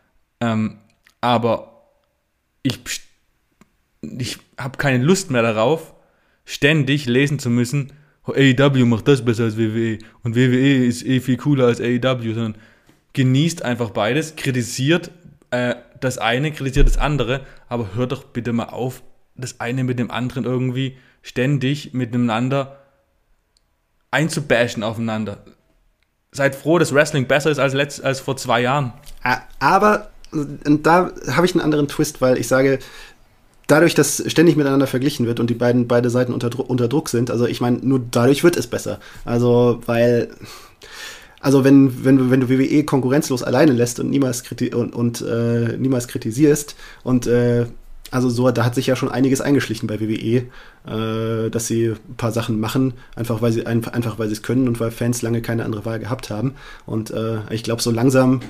Aber ich habe keine Lust mehr darauf, ständig lesen zu müssen, AEW macht das besser als WWE und WWE ist viel cooler als AEW, sondern genießt einfach beides, kritisiert das eine, kritisiert das andere, aber hört doch bitte mal auf, das eine mit dem anderen irgendwie ständig miteinander einzubashen aufeinander. Seid froh, dass Wrestling besser ist als vor 2 Jahren. Aber, und da habe ich einen anderen Twist, weil ich sage, dadurch, dass ständig miteinander verglichen wird und die beide Seiten unter Druck sind, also ich meine, nur dadurch wird es besser. Also, wenn du WWE konkurrenzlos alleine lässt und niemals kritisierst und also so, da hat sich ja schon einiges eingeschlichen bei WWE, dass sie ein paar Sachen machen, einfach weil sie es können und weil Fans lange keine andere Wahl gehabt haben. Und ich glaube, so langsam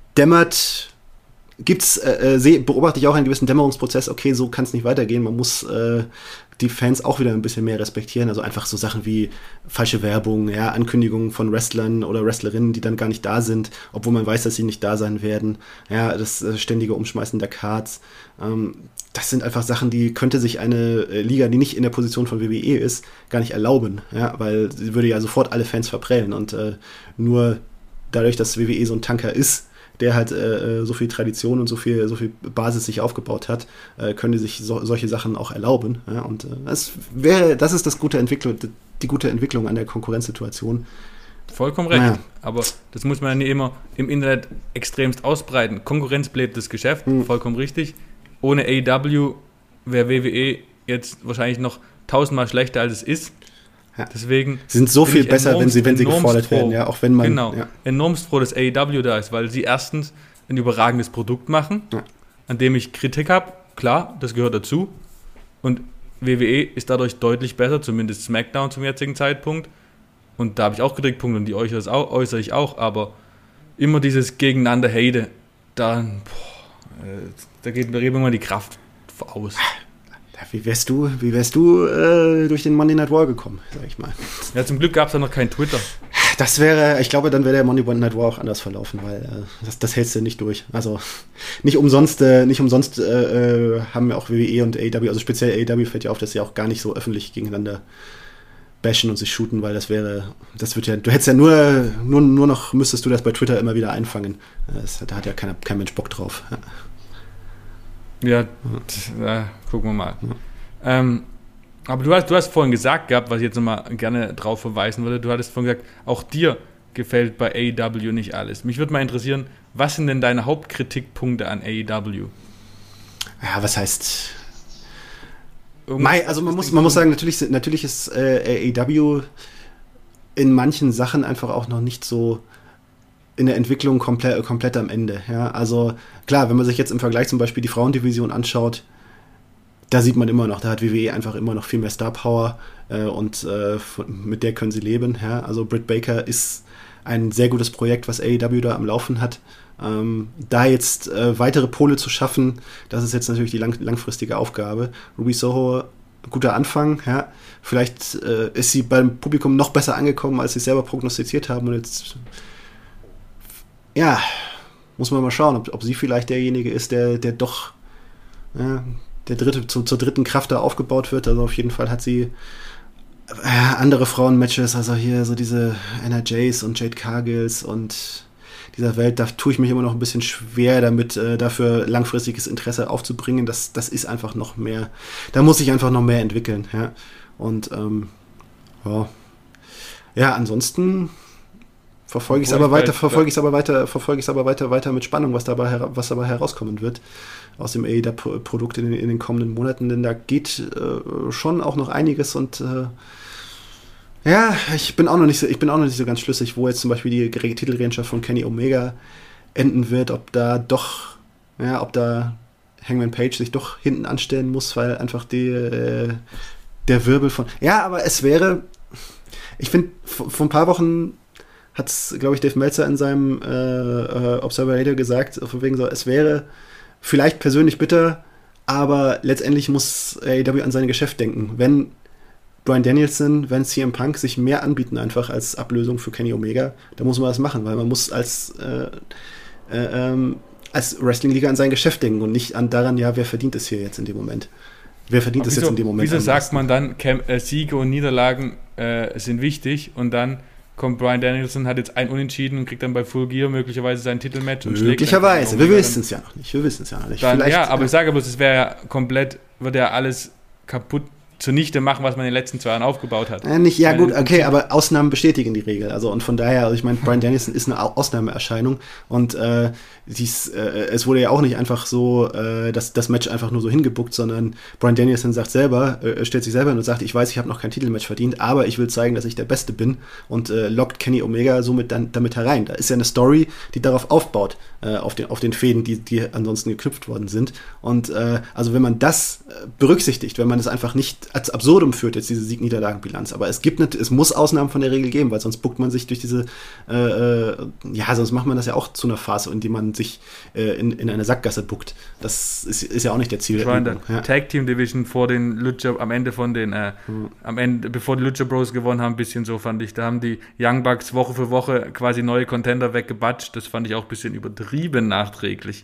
beobachte ich auch einen gewissen Dämmerungsprozess, okay, so kann es nicht weitergehen, man muss die Fans auch wieder ein bisschen mehr respektieren, also einfach so Sachen wie falsche Werbung, ja, Ankündigungen von Wrestlern oder Wrestlerinnen, die dann gar nicht da sind, obwohl man weiß, dass sie nicht da sein werden, ja, das ständige Umschmeißen der Cards, das sind einfach Sachen, die könnte sich eine Liga, die nicht in der Position von WWE ist, gar nicht erlauben, ja, weil sie würde ja sofort alle Fans verprellen und nur dadurch, dass WWE so ein Tanker ist, der halt so viel Tradition und so viel Basis sich aufgebaut hat, können die sich solche Sachen auch erlauben. Ja? Und das ist die gute Entwicklung an der Konkurrenzsituation. Vollkommen recht. Naja. Aber das muss man ja nicht immer im Internet extremst ausbreiten. Konkurrenz belebt das Geschäft, vollkommen richtig. Ohne AEW wäre WWE jetzt wahrscheinlich noch 1000-mal schlechter, als es ist. Ja. Deswegen sind so viel besser, wenn sie gefordert werden, ja, auch wenn man... Genau, ja. enormst froh, dass AEW da ist, weil sie erstens ein überragendes Produkt machen, an dem ich Kritik habe, klar, das gehört dazu, und WWE ist dadurch deutlich besser, zumindest SmackDown zum jetzigen Zeitpunkt, und da habe ich auch Kritikpunkte und die äußere ich auch, aber immer dieses Gegeneinander-Hate, da geht mir immer die Kraft aus. Wie wärst du durch den Monday Night War gekommen, sag ich mal? Ja, zum Glück gab es da noch kein Twitter. Ich glaube, dann wäre der Monday Night War auch anders verlaufen, weil das hältst du nicht durch. Also nicht umsonst haben ja auch WWE und AEW, also speziell AEW fällt ja auf, dass sie auch gar nicht so öffentlich gegeneinander bashen und sich shooten, weil du hättest ja nur noch, müsstest du das bei Twitter immer wieder einfangen. Da hat ja kein Mensch Bock drauf. Ja, gucken wir mal. Aber du hast vorhin gesagt gehabt, was ich jetzt nochmal gerne drauf verweisen würde, du hattest vorhin gesagt, auch dir gefällt bei AEW nicht alles. Mich würde mal interessieren, was sind denn deine Hauptkritikpunkte an AEW? Ja, was heißt... Also man muss sagen, natürlich ist AEW in manchen Sachen einfach auch noch nicht so in der Entwicklung komplett am Ende. Ja? Also klar, wenn man sich jetzt im Vergleich zum Beispiel die Frauendivision anschaut, da sieht man immer noch, da hat WWE einfach immer noch viel mehr Star Power und mit der können sie leben. Ja? Also Britt Baker ist ein sehr gutes Projekt, was AEW da am Laufen hat. Da jetzt weitere Pole zu schaffen, das ist jetzt natürlich die langfristige Aufgabe. Ruby Soho, guter Anfang. Ja? Vielleicht ist sie beim Publikum noch besser angekommen, als sie selber prognostiziert haben. Und jetzt muss man mal schauen, ob sie vielleicht derjenige ist, der doch zur dritten Kraft da aufgebaut wird. Also auf jeden Fall hat sie andere Frauen-Matches, also hier so diese Anna Jays und Jade Cargills und dieser Welt, da tue ich mich immer noch ein bisschen schwer damit, dafür langfristiges Interesse aufzubringen. Das ist einfach noch mehr, da muss ich einfach noch mehr entwickeln. Ja? Und ansonsten verfolge ich es aber weiter mit Spannung, was dabei herauskommen wird aus dem AEW-Produkt in den kommenden Monaten, denn da geht schon auch noch einiges und ich bin auch noch nicht so ganz schlüssig, wo jetzt zum Beispiel die Titelregentschaft von Kenny Omega enden wird, ob da Hangman Page sich doch hinten anstellen muss, weil einfach der Wirbel von... Ja, aber es wäre... Ich finde, vor ein paar Wochen hat es, glaube ich, Dave Meltzer in seinem Observer Radio gesagt, von wegen so, es wäre vielleicht persönlich bitter, aber letztendlich muss AEW an sein Geschäft denken. Wenn Bryan Danielson, wenn CM Punk sich mehr anbieten einfach als Ablösung für Kenny Omega, dann muss man das machen, weil man muss als Wrestling-Liga an sein Geschäft denken und nicht daran, wer verdient es hier jetzt in dem Moment. Wieso sagt man dann, Siege und Niederlagen sind wichtig und dann kommt Bryan Danielson, hat jetzt ein Unentschieden und kriegt dann bei Full Gear möglicherweise sein Titelmatch und möglicherweise, wir wissen es ja noch nicht. Dann, aber ich sage bloß, es wäre ja komplett, würde ja alles kaputt zunichte machen, was man in den letzten 2 Jahren aufgebaut hat. Aber Ausnahmen bestätigen die Regel. Also und von daher, also ich meine, Bryan Danielson ist eine Ausnahmeerscheinung und es wurde ja auch nicht einfach so das Match einfach nur so hingebuckt, sondern Bryan Danielson stellt sich selber hin und sagt, ich weiß, ich habe noch kein Titelmatch verdient, aber ich will zeigen, dass ich der Beste bin und lockt Kenny Omega somit dann damit herein. Da ist ja eine Story, die darauf aufbaut, auf den Fäden, die ansonsten geknüpft worden sind. Und also wenn man das berücksichtigt, wenn man es einfach nicht als absurdum führt, jetzt diese Sieg-Niederlagen-Bilanz, aber es muss Ausnahmen von der Regel geben, weil sonst buckt man sich durch diese sonst macht man das ja auch zu einer Phase, in die man sich in eine Sackgasse buckt. Das ist ja auch nicht der Ziel. Tag Team Division vor den Lucha, bevor die Lucha Bros gewonnen haben, ein bisschen so fand ich. Da haben die Young Bucks Woche für Woche quasi neue Contender weggebatscht. Das fand ich auch ein bisschen übertrieben nachträglich.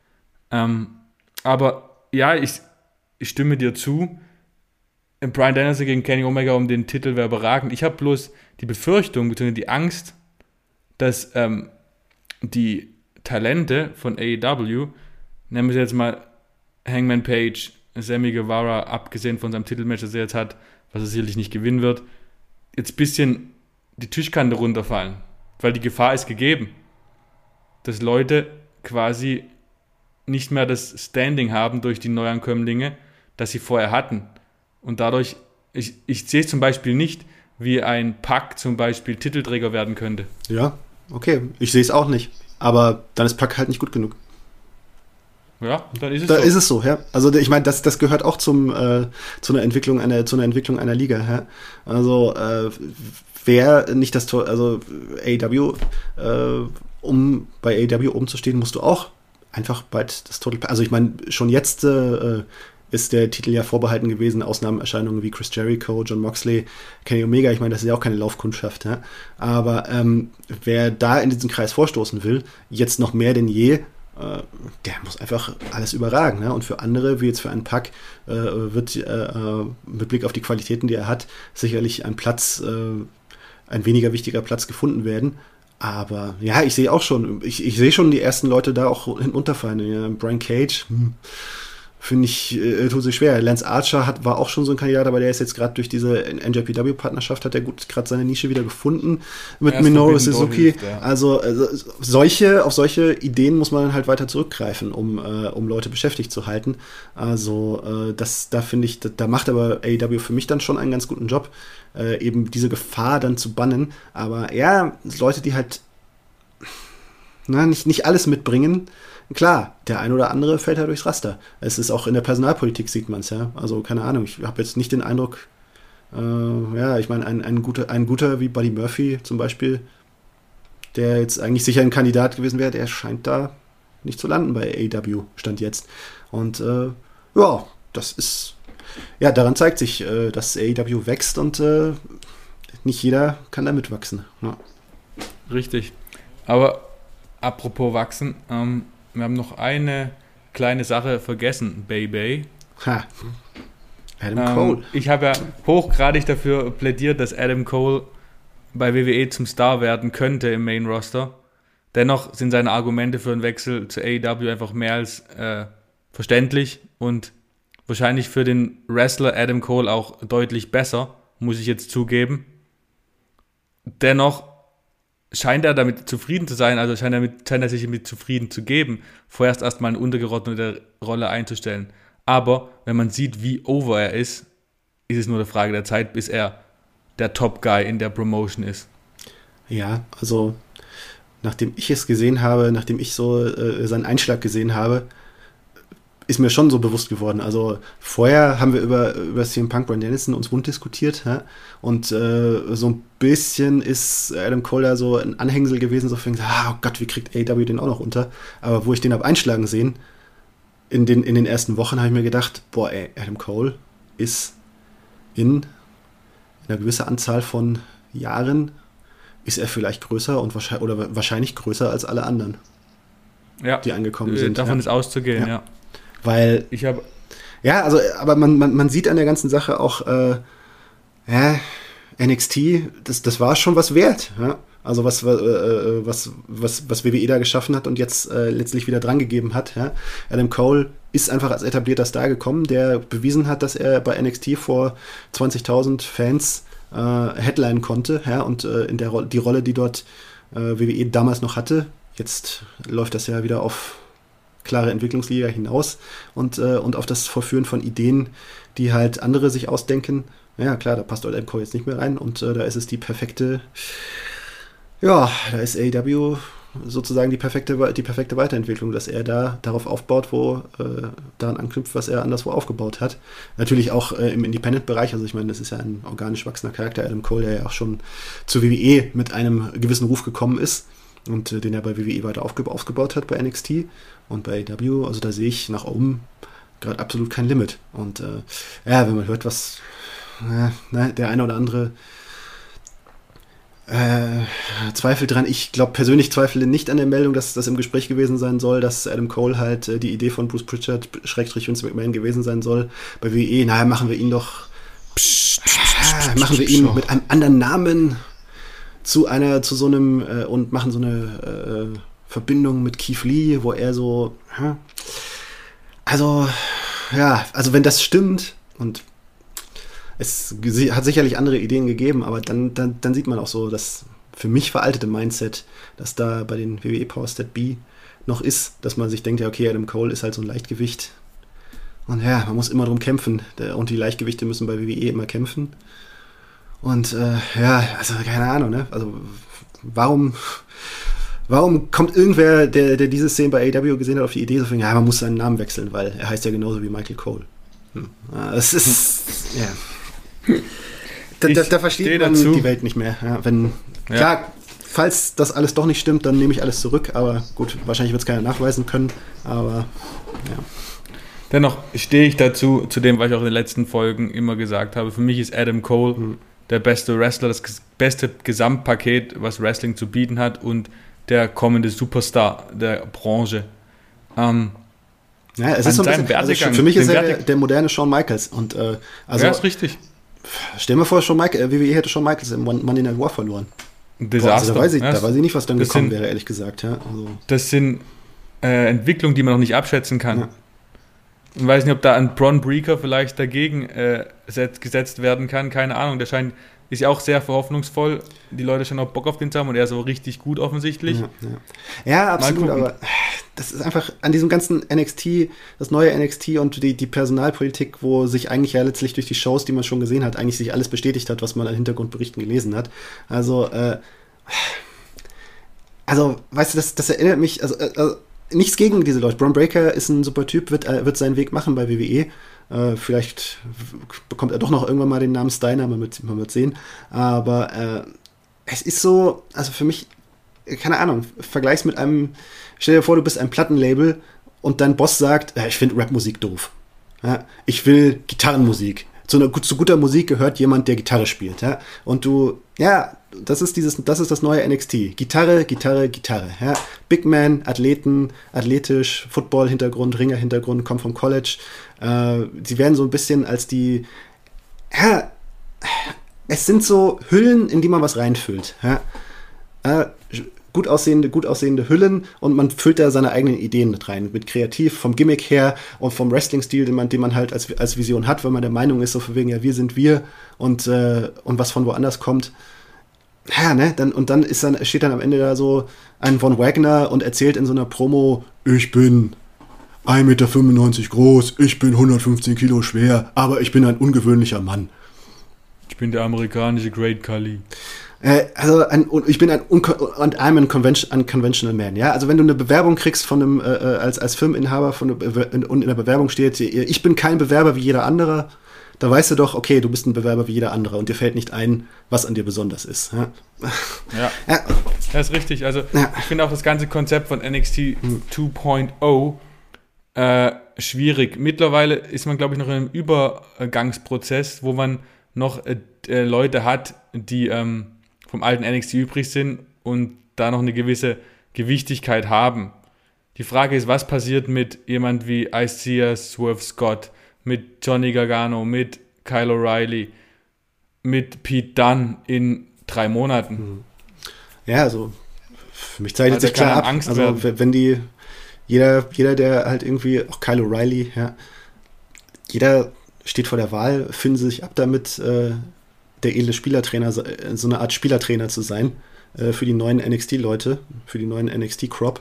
Aber ja, ich stimme dir zu. Bryan Danielson gegen Kenny Omega um den Titel wäre überragend. Ich habe bloß die Befürchtung bzw. die Angst, dass die Talente von AEW, nennen wir es jetzt mal Hangman Page, Sammy Guevara, abgesehen von seinem Titelmatch, das er jetzt hat, was er sicherlich nicht gewinnen wird, jetzt ein bisschen die Tischkante runterfallen. Weil die Gefahr ist gegeben, dass Leute quasi nicht mehr das Standing haben durch die Neuankömmlinge, das sie vorher hatten. Und dadurch, ich sehe es zum Beispiel nicht, wie ein Pac zum Beispiel Titelträger werden könnte. Ja, okay. Ich sehe es auch nicht. Aber dann ist Pac halt nicht gut genug. Ja, dann ist es Da so. ist es so, ja. Also ich meine, das gehört auch zu einer Entwicklung einer Liga, ja. Also wer nicht das Tor, also AEW, um bei AEW umzustehen, musst du auch einfach bald das Total. Also ich meine, schon jetzt ist der Titel ja vorbehalten gewesen, Ausnahmeerscheinungen wie Chris Jericho, John Moxley, Kenny Omega, ich meine, das ist ja auch keine Laufkundschaft, ja. Aber wer da in diesen Kreis vorstoßen will, jetzt noch mehr denn je, der muss einfach alles überragen. Ne? Und für andere, wie jetzt für einen Pack, wird mit Blick auf die Qualitäten, die er hat, sicherlich ein Platz, ein weniger wichtiger Platz gefunden werden. Aber ja, ich sehe auch schon, ich sehe schon die ersten Leute da auch hinunterfallen. Ja, Brian Cage, finde ich, tut sich schwer. Lance Archer war auch schon so ein Kandidat, aber der ist jetzt gerade durch diese NJPW-Partnerschaft, hat er gut gerade seine Nische wieder gefunden mit Minoru Suzuki. Ja. Also auf solche Ideen muss man halt weiter zurückgreifen, um Leute beschäftigt zu halten. Also da finde ich, da macht aber AEW für mich dann schon einen ganz guten Job, eben diese Gefahr dann zu bannen. Aber ja, Leute, die halt nicht alles mitbringen. Klar, der ein oder andere fällt halt durchs Raster. Es ist auch in der Personalpolitik, sieht man es, ja. Also, keine Ahnung, ich habe jetzt nicht den Eindruck, ich meine, ein guter wie Buddy Murphy zum Beispiel, der jetzt eigentlich sicher ein Kandidat gewesen wäre, der scheint da nicht zu landen bei AEW, Stand jetzt. Und das ist, ja, daran zeigt sich, dass AEW wächst und nicht jeder kann da mitwachsen. Ja. Richtig. Aber apropos wachsen, wir haben noch eine kleine Sache vergessen, Baby. Adam Cole. Ich habe ja hochgradig dafür plädiert, dass Adam Cole bei WWE zum Star werden könnte im Main Roster. Dennoch sind seine Argumente für einen Wechsel zu AEW einfach mehr als verständlich und wahrscheinlich für den Wrestler Adam Cole auch deutlich besser, muss ich jetzt zugeben. Dennoch scheint er damit zufrieden zu sein, also scheint er sich damit zufrieden zu geben, vorerst erstmal eine untergeordnete Rolle einzustellen. Aber wenn man sieht, wie over er ist es nur eine Frage der Zeit, bis er der Top-Guy in der Promotion ist. Ja, also nachdem ich es gesehen habe, nachdem ich so seinen Einschlag gesehen habe, ist mir schon so bewusst geworden. Also vorher haben wir über CM Punk, Bryan Danielson uns wund diskutiert, ja? Und so ein bisschen ist Adam Cole da so ein Anhängsel gewesen, so fängt, oh Gott, wie kriegt AEW den auch noch unter? Aber wo ich den habe einschlagen sehen, in den ersten Wochen habe ich mir gedacht, boah, ey, Adam Cole ist in einer gewissen Anzahl von Jahren ist er vielleicht größer und wahrscheinlich größer als alle anderen, die angekommen sind. Davon ist auszugehen, ja. Weil aber man sieht an der ganzen Sache auch, NXT, das war schon was wert, ja? Also was WWE da geschaffen hat und jetzt letztlich wieder drangegeben hat. Ja? Adam Cole ist einfach als etablierter Star gekommen, der bewiesen hat, dass er bei NXT vor 20.000 Fans headline konnte, ja? Und in die Rolle, die dort WWE damals noch hatte, jetzt läuft das ja wieder auf klare Entwicklungsliga hinaus und auf das Vorführen von Ideen, die halt andere sich ausdenken. Ja, klar, da passt Adam Cole jetzt nicht mehr rein und da ist es die perfekte, da ist AEW sozusagen die perfekte Weiterentwicklung, dass er da darauf aufbaut, daran anknüpft, was er anderswo aufgebaut hat. Natürlich auch im Independent-Bereich, also ich meine, das ist ja ein organisch wachsender Charakter, Adam Cole, der ja auch schon zu WWE mit einem gewissen Ruf gekommen ist und den er bei WWE weiter aufgebaut hat bei NXT und bei AEW, also da sehe ich nach oben gerade absolut kein Limit. Und wenn man hört, was der eine oder andere zweifelt dran. Ich glaube persönlich zweifle nicht an der Meldung, dass das im Gespräch gewesen sein soll, dass Adam Cole halt die Idee von Bruce Pritchard / Vince McMahon gewesen sein soll. Bei WWE, machen wir ihn doch mit einem anderen Namen zu so einem und machen so eine Verbindung mit Keith Lee, wo er so also wenn das stimmt und es hat sicherlich andere Ideen gegeben, aber dann sieht man auch so das für mich veraltete Mindset, das da bei den WWE Powers That Be noch ist, dass man sich denkt, ja okay, Adam Cole ist halt so ein Leichtgewicht und man muss immer drum kämpfen und die Leichtgewichte müssen bei WWE immer kämpfen Und ja, also keine Ahnung, ne? Also warum kommt irgendwer, der diese Szene bei AEW gesehen hat, auf die Idee, so ja, man muss seinen Namen wechseln, weil er heißt ja genauso wie Michael Cole. Es ist, ja. Da versteht man die Welt nicht mehr. Ja, klar, falls das alles doch nicht stimmt, dann nehme ich alles zurück, aber gut, wahrscheinlich wird es keiner nachweisen können, aber ja. Dennoch stehe ich dazu, zu dem, was ich auch in den letzten Folgen immer gesagt habe. Für mich ist Adam Cole der beste Wrestler, das beste Gesamtpaket, was Wrestling zu bieten hat und der kommende Superstar der Branche. Ja, es ist so ein bisschen, also für mich ist er der moderne Shawn Michaels. Und, also, ja, ist richtig. Stell mir vor, WWE hätte Shawn Michaels im Monday Night War verloren. Desaster. Also, da weiß ich nicht, was dann gekommen wäre, ehrlich gesagt. Ja, also. Das sind Entwicklungen, die man noch nicht abschätzen kann. Ja. Ich weiß nicht, ob da ein Bron Breakker vielleicht dagegen gesetzt werden kann. Keine Ahnung. Der ist ja auch sehr hoffnungsvoll. Die Leute schon auch Bock auf den zu haben und er ist so richtig gut offensichtlich. Ja, absolut. Aber das ist einfach an diesem ganzen NXT, das neue NXT und die Personalpolitik, wo sich eigentlich ja letztlich durch die Shows, die man schon gesehen hat, eigentlich sich alles bestätigt hat, was man an Hintergrundberichten gelesen hat. Also weißt du, das erinnert mich, also nichts gegen diese Leute. Bron Breakker ist ein super Typ, wird seinen Weg machen bei WWE. Vielleicht bekommt er doch noch irgendwann mal den Namen Steiner, man wird sehen. Aber es ist so, also für mich, keine Ahnung, vergleich's mit stell dir vor, du bist ein Plattenlabel und dein Boss sagt, ich finde Rapmusik doof. Ja, ich will Gitarrenmusik. Zu guter Musik gehört jemand, der Gitarre spielt. Ja? Und das ist das neue NXT. Gitarre. Ja? Big Man, Athleten, athletisch, Football-Hintergrund, Ringer-Hintergrund, kommt vom College. Sie werden so ein bisschen als die, es sind so Hüllen, in die man was reinfüllt. Ja? Gut aussehende Hüllen und man füllt da seine eigenen Ideen mit rein. Mit kreativ, vom Gimmick her und vom Wrestling-Stil, den man halt als Vision hat, wenn man der Meinung ist, so von wegen, ja, wir sind wir und was von woanders kommt. Ja, ne? Dann steht dann am Ende da so ein Von Wagner und erzählt in so einer Promo, ich bin 1,95 Meter groß, ich bin 115 Kilo schwer, aber ich bin ein ungewöhnlicher Mann. Ich bin der amerikanische Great Khali. Ich bin I'm a unconventional man, ja. Also wenn du eine Bewerbung kriegst von einem als Firmeninhaber und in der Bewerbung steht, ich bin kein Bewerber wie jeder andere, da weißt du doch, okay, du bist ein Bewerber wie jeder andere und dir fällt nicht ein, was an dir besonders ist. Ja. Das ist richtig. Also ich finde auch das ganze Konzept von NXT 2.0 schwierig. Mittlerweile ist man, glaube ich, noch in einem Übergangsprozess, wo man noch Leute hat, die vom alten NXT übrig sind und da noch eine gewisse Gewichtigkeit haben. Die Frage ist, was passiert mit jemand wie Isaiah Swerve Scott, mit Johnny Gargano, mit Kyle O'Reilly, mit Pete Dunne in 3 Monaten? Ja, also für mich zeichnet sich klar ab. Also wenn jeder, der halt irgendwie, auch Kyle O'Reilly, ja, jeder steht vor der Wahl, finden sie sich ab damit, der edle Spielertrainer, so eine Art Spielertrainer zu sein, für die neuen NXT-Leute, für die neuen NXT-Crop.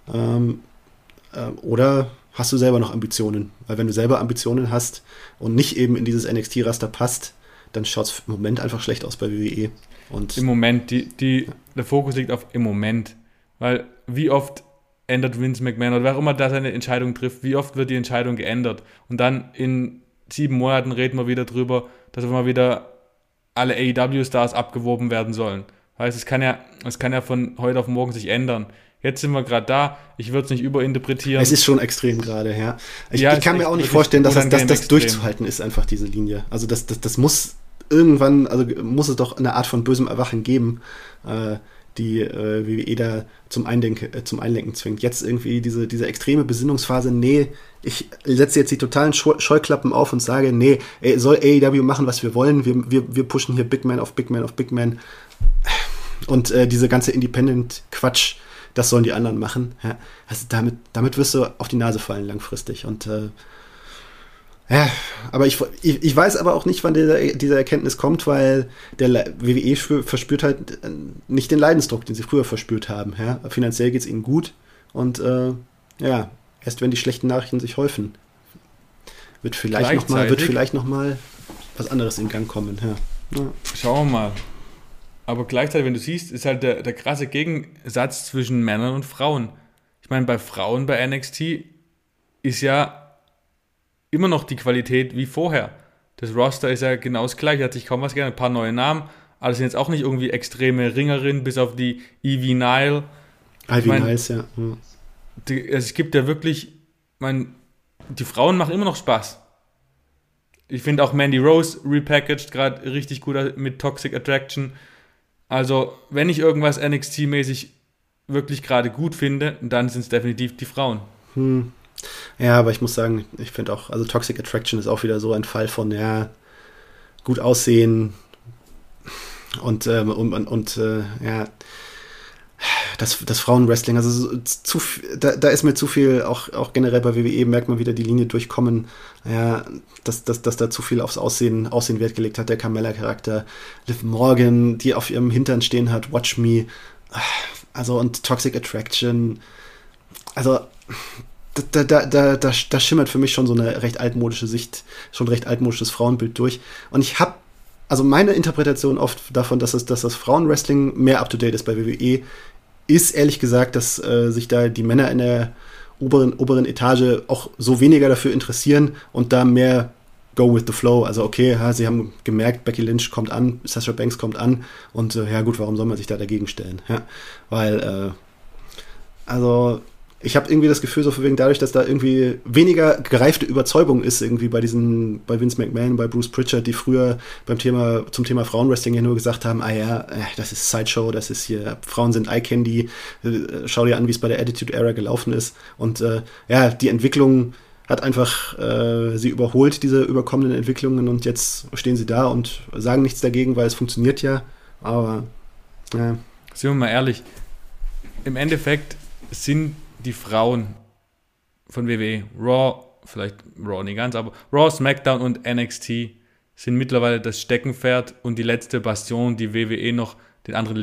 Oder hast du selber noch Ambitionen? Weil wenn du selber Ambitionen hast und nicht eben in dieses NXT-Raster passt, dann schaut es im Moment einfach schlecht aus bei WWE. Und im Moment, der Fokus liegt auf im Moment. Weil wie oft ändert Vince McMahon oder wer auch immer da seine Entscheidung trifft, wie oft wird die Entscheidung geändert? Und dann in 7 Monaten reden wir wieder drüber, dass immer wieder alle AEW-Stars abgeworben werden sollen. Heißt, es kann ja von heute auf morgen sich ändern. Jetzt sind wir gerade da, ich würde es nicht überinterpretieren. Es ist schon extrem gerade, ja. Ich kann mir auch nicht vorstellen, dass das durchzuhalten ist, einfach diese Linie. Also das muss irgendwann, also muss es doch eine Art von bösem Erwachen geben, die WWE da zum Einlenken zwingt. Jetzt irgendwie diese extreme Besinnungsphase, nee, ich setze jetzt die totalen Scheuklappen auf und sage, nee, soll AEW machen, was wir wollen, wir pushen hier Big Man auf Big Man auf Big Man und diese ganze Independent-Quatsch, das sollen die anderen machen. Ja. Also damit wirst du auf die Nase fallen langfristig und ja, aber ich weiß aber auch nicht, wann diese Erkenntnis kommt, weil der WWE verspürt halt nicht den Leidensdruck, den sie früher verspürt haben. Ja? Finanziell geht es ihnen gut und erst wenn die schlechten Nachrichten sich häufen, wird vielleicht noch mal was anderes in Gang kommen. Ja. Ja. Schauen wir mal. Aber gleichzeitig, wenn du siehst, ist halt der krasse Gegensatz zwischen Männern und Frauen. Ich meine, bei Frauen bei NXT ist ja immer noch die Qualität wie vorher. Das Roster ist ja genau das gleiche, hat sich kaum was geändert. Ein paar neue Namen, aber das sind jetzt auch nicht irgendwie extreme Ringerinnen, bis auf die Ivy Nile. Ivy Niles, ja. Es gibt ja wirklich, die Frauen machen immer noch Spaß. Ich finde auch Mandy Rose repackaged gerade richtig gut mit Toxic Attraction. Also, wenn ich irgendwas NXT-mäßig wirklich gerade gut finde, dann sind es definitiv die Frauen. Ja, aber ich muss sagen, ich finde auch, also Toxic Attraction ist auch wieder so ein Fall von, ja, gut aussehen und ja, das Frauenwrestling, also da ist mir zu viel, auch generell bei WWE merkt man wieder die Linie durchkommen, ja, dass da zu viel aufs Aussehen Wert gelegt hat, der Carmella-Charakter, Liv Morgan, die auf ihrem Hintern stehen hat, Watch Me, also und Toxic Attraction, also da schimmert für mich schon so eine recht altmodische Sicht, schon recht altmodisches Frauenbild durch. Und ich habe, also meine Interpretation oft davon, dass das Frauenwrestling mehr up-to-date ist bei WWE, ist ehrlich gesagt, dass sich da die Männer in der oberen Etage auch so weniger dafür interessieren und da mehr go with the flow. Also okay, ja, sie haben gemerkt, Becky Lynch kommt an, Sasha Banks kommt an und ja gut, warum soll man sich da dagegen stellen? Ja, weil, also ich habe irgendwie das Gefühl, so wegen dadurch, dass da irgendwie weniger gereifte Überzeugung ist, irgendwie bei Vince McMahon, bei Bruce Pritchard, die früher zum Thema Frauenwrestling ja nur gesagt haben, das ist Sideshow, das ist hier, Frauen sind Eye Candy, schau dir an, wie es bei der Attitude Era gelaufen ist. Und ja, die Entwicklung hat einfach sie überholt, diese überkommenen Entwicklungen, und jetzt stehen sie da und sagen nichts dagegen, weil es funktioniert ja. Aber ja. Sind wir mal ehrlich, im Endeffekt sind die Frauen von WWE, Raw, vielleicht Raw nicht ganz, aber Raw, SmackDown und NXT sind mittlerweile das Steckenpferd und die letzte Bastion, die WWE noch den anderen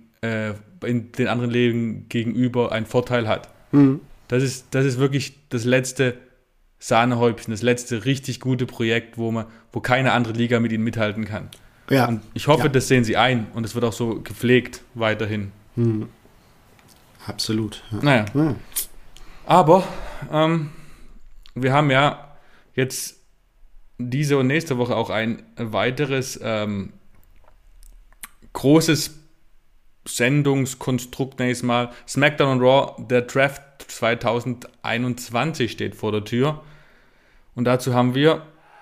Ligen gegenüber einen Vorteil hat. Mhm. Das ist wirklich das letzte Sahnehäubchen, das letzte richtig gute Projekt, wo keine andere Liga mit ihnen mithalten kann. Ja. Und ich hoffe, das sehen sie ein und es wird auch so gepflegt weiterhin. Mhm. Absolut. Ja. Naja. Ja. Aber wir haben ja jetzt diese und nächste Woche auch ein weiteres großes Sendungskonstrukt, nächstes Mal. SmackDown und Raw, der Draft 2021 steht vor der Tür. Und dazu haben wir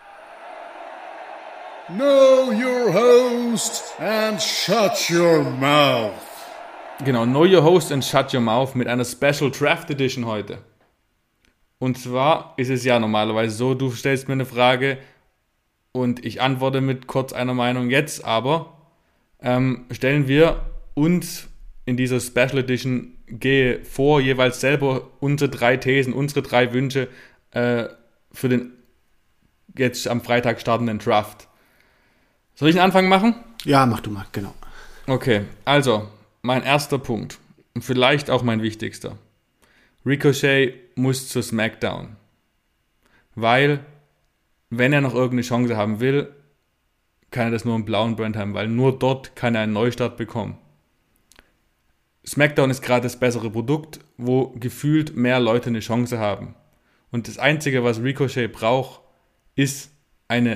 Know your host and shut your mouth. Genau, Know Your Host and Shut Your Mouth mit einer Special Draft Edition heute. Und zwar ist es ja normalerweise so, du stellst mir eine Frage und ich antworte mit kurz einer Meinung. Jetzt aber stellen wir uns in dieser Special Edition vor, jeweils selber unsere 3 Thesen, unsere 3 Wünsche für den jetzt am Freitag startenden Draft. Soll ich einen Anfang machen? Ja, mach du mal, genau. Okay, also mein erster Punkt und vielleicht auch mein wichtigster. Ricochet muss zu SmackDown. Weil, wenn er noch irgendeine Chance haben will, kann er das nur im blauen Brand haben, weil nur dort kann er einen Neustart bekommen. SmackDown ist gerade das bessere Produkt, wo gefühlt mehr Leute eine Chance haben. Und das Einzige, was Ricochet braucht, ist eine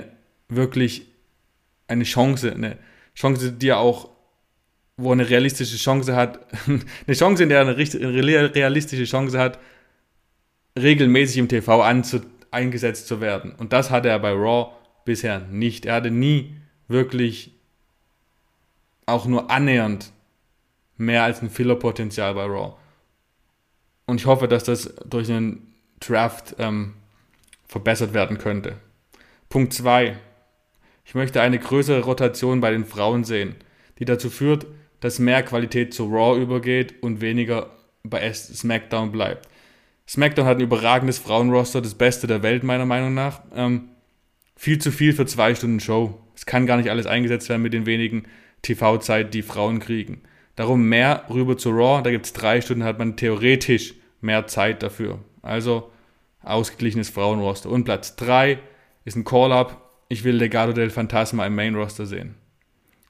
Chance, die er auch, wo er eine realistische Chance hat, eine Chance, in der er eine realistische Chance hat, regelmäßig im TV eingesetzt zu werden. Und das hatte er bei Raw bisher nicht. Er hatte nie wirklich auch nur annähernd mehr als ein Filler-Potenzial bei Raw. Und ich hoffe, dass das durch einen Draft verbessert werden könnte. Punkt 2. Ich möchte eine größere Rotation bei den Frauen sehen, die dazu führt, dass mehr Qualität zu Raw übergeht und weniger bei SmackDown bleibt. SmackDown hat ein überragendes Frauenroster, das Beste der Welt meiner Meinung nach. Viel zu viel für 2 Stunden Show. Es kann gar nicht alles eingesetzt werden mit den wenigen TV-Zeit, die Frauen kriegen. Darum mehr rüber zu Raw, da gibt es 3 Stunden, hat man theoretisch mehr Zeit dafür. Also ausgeglichenes Frauenroster. Und Platz 3 ist ein Call-Up. Ich will Legado del Fantasma im Main-Roster sehen.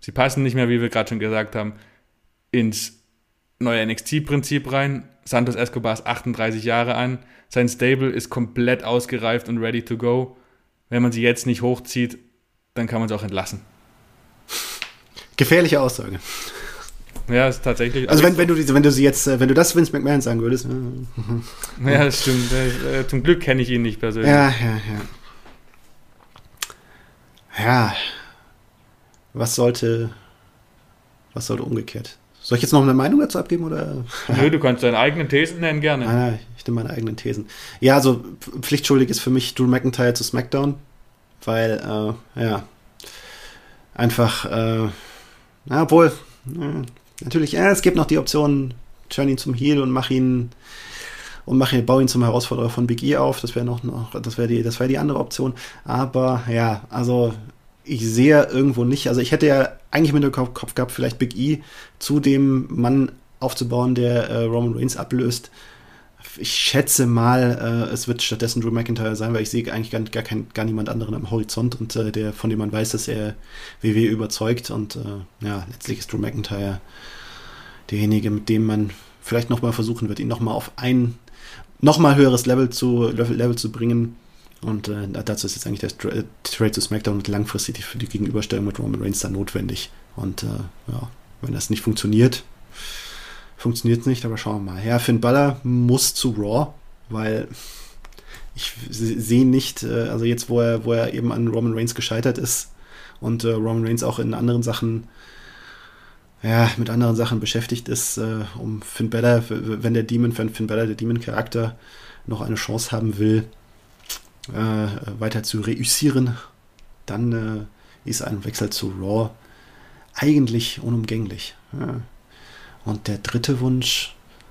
Sie passen nicht mehr, wie wir gerade schon gesagt haben, ins neue NXT-Prinzip rein. Santos Escobar ist 38 Jahre an. Sein Stable ist komplett ausgereift und ready to go. Wenn man sie jetzt nicht hochzieht, dann kann man sie auch entlassen. Gefährliche Aussage. Ja, ist tatsächlich. Also wenn du das Vince McMahon sagen würdest. Ja, das stimmt. Zum Glück kenne ich ihn nicht persönlich. Ja. Ja. Was sollte umgekehrt? Soll ich jetzt noch eine Meinung dazu abgeben? Oder? Nö, du kannst deine eigenen Thesen nennen, gerne. Nein, ich nehme meine eigenen Thesen. Ja, also pflichtschuldig ist für mich Drew McIntyre zu SmackDown, weil, einfach, obwohl, natürlich, es gibt noch die Option, turn ihn zum Heel und bau ihn zum Herausforderer von Big E auf. Das wäre die andere Option. Aber ja, also ich sehe irgendwo nicht, also ich hätte ja eigentlich mit dem Kopf gehabt, vielleicht Big E zu dem Mann aufzubauen, der Roman Reigns ablöst. Ich schätze mal, es wird stattdessen Drew McIntyre sein, weil ich sehe eigentlich gar niemand anderen am Horizont und von dem man weiß, dass er WWE überzeugt und letztlich ist Drew McIntyre derjenige, mit dem man vielleicht nochmal versuchen wird, ihn nochmal auf ein nochmal höheres Level zu bringen. Und dazu ist jetzt eigentlich der Trade zu SmackDown und langfristig für die Gegenüberstellung mit Roman Reigns dann notwendig. Und wenn das nicht funktioniert es nicht, aber schauen wir mal. Ja, Finn Balor muss zu Raw, weil ich sehe nicht, also jetzt, wo er eben an Roman Reigns gescheitert ist und Roman Reigns auch in anderen Sachen, mit anderen Sachen beschäftigt ist, um Finn Balor, wenn Finn Balor, der Demon-Charakter, noch eine Chance haben will, weiter zu reüssieren, dann ist ein Wechsel zu Raw eigentlich unumgänglich. Ja. Und der dritte Wunsch,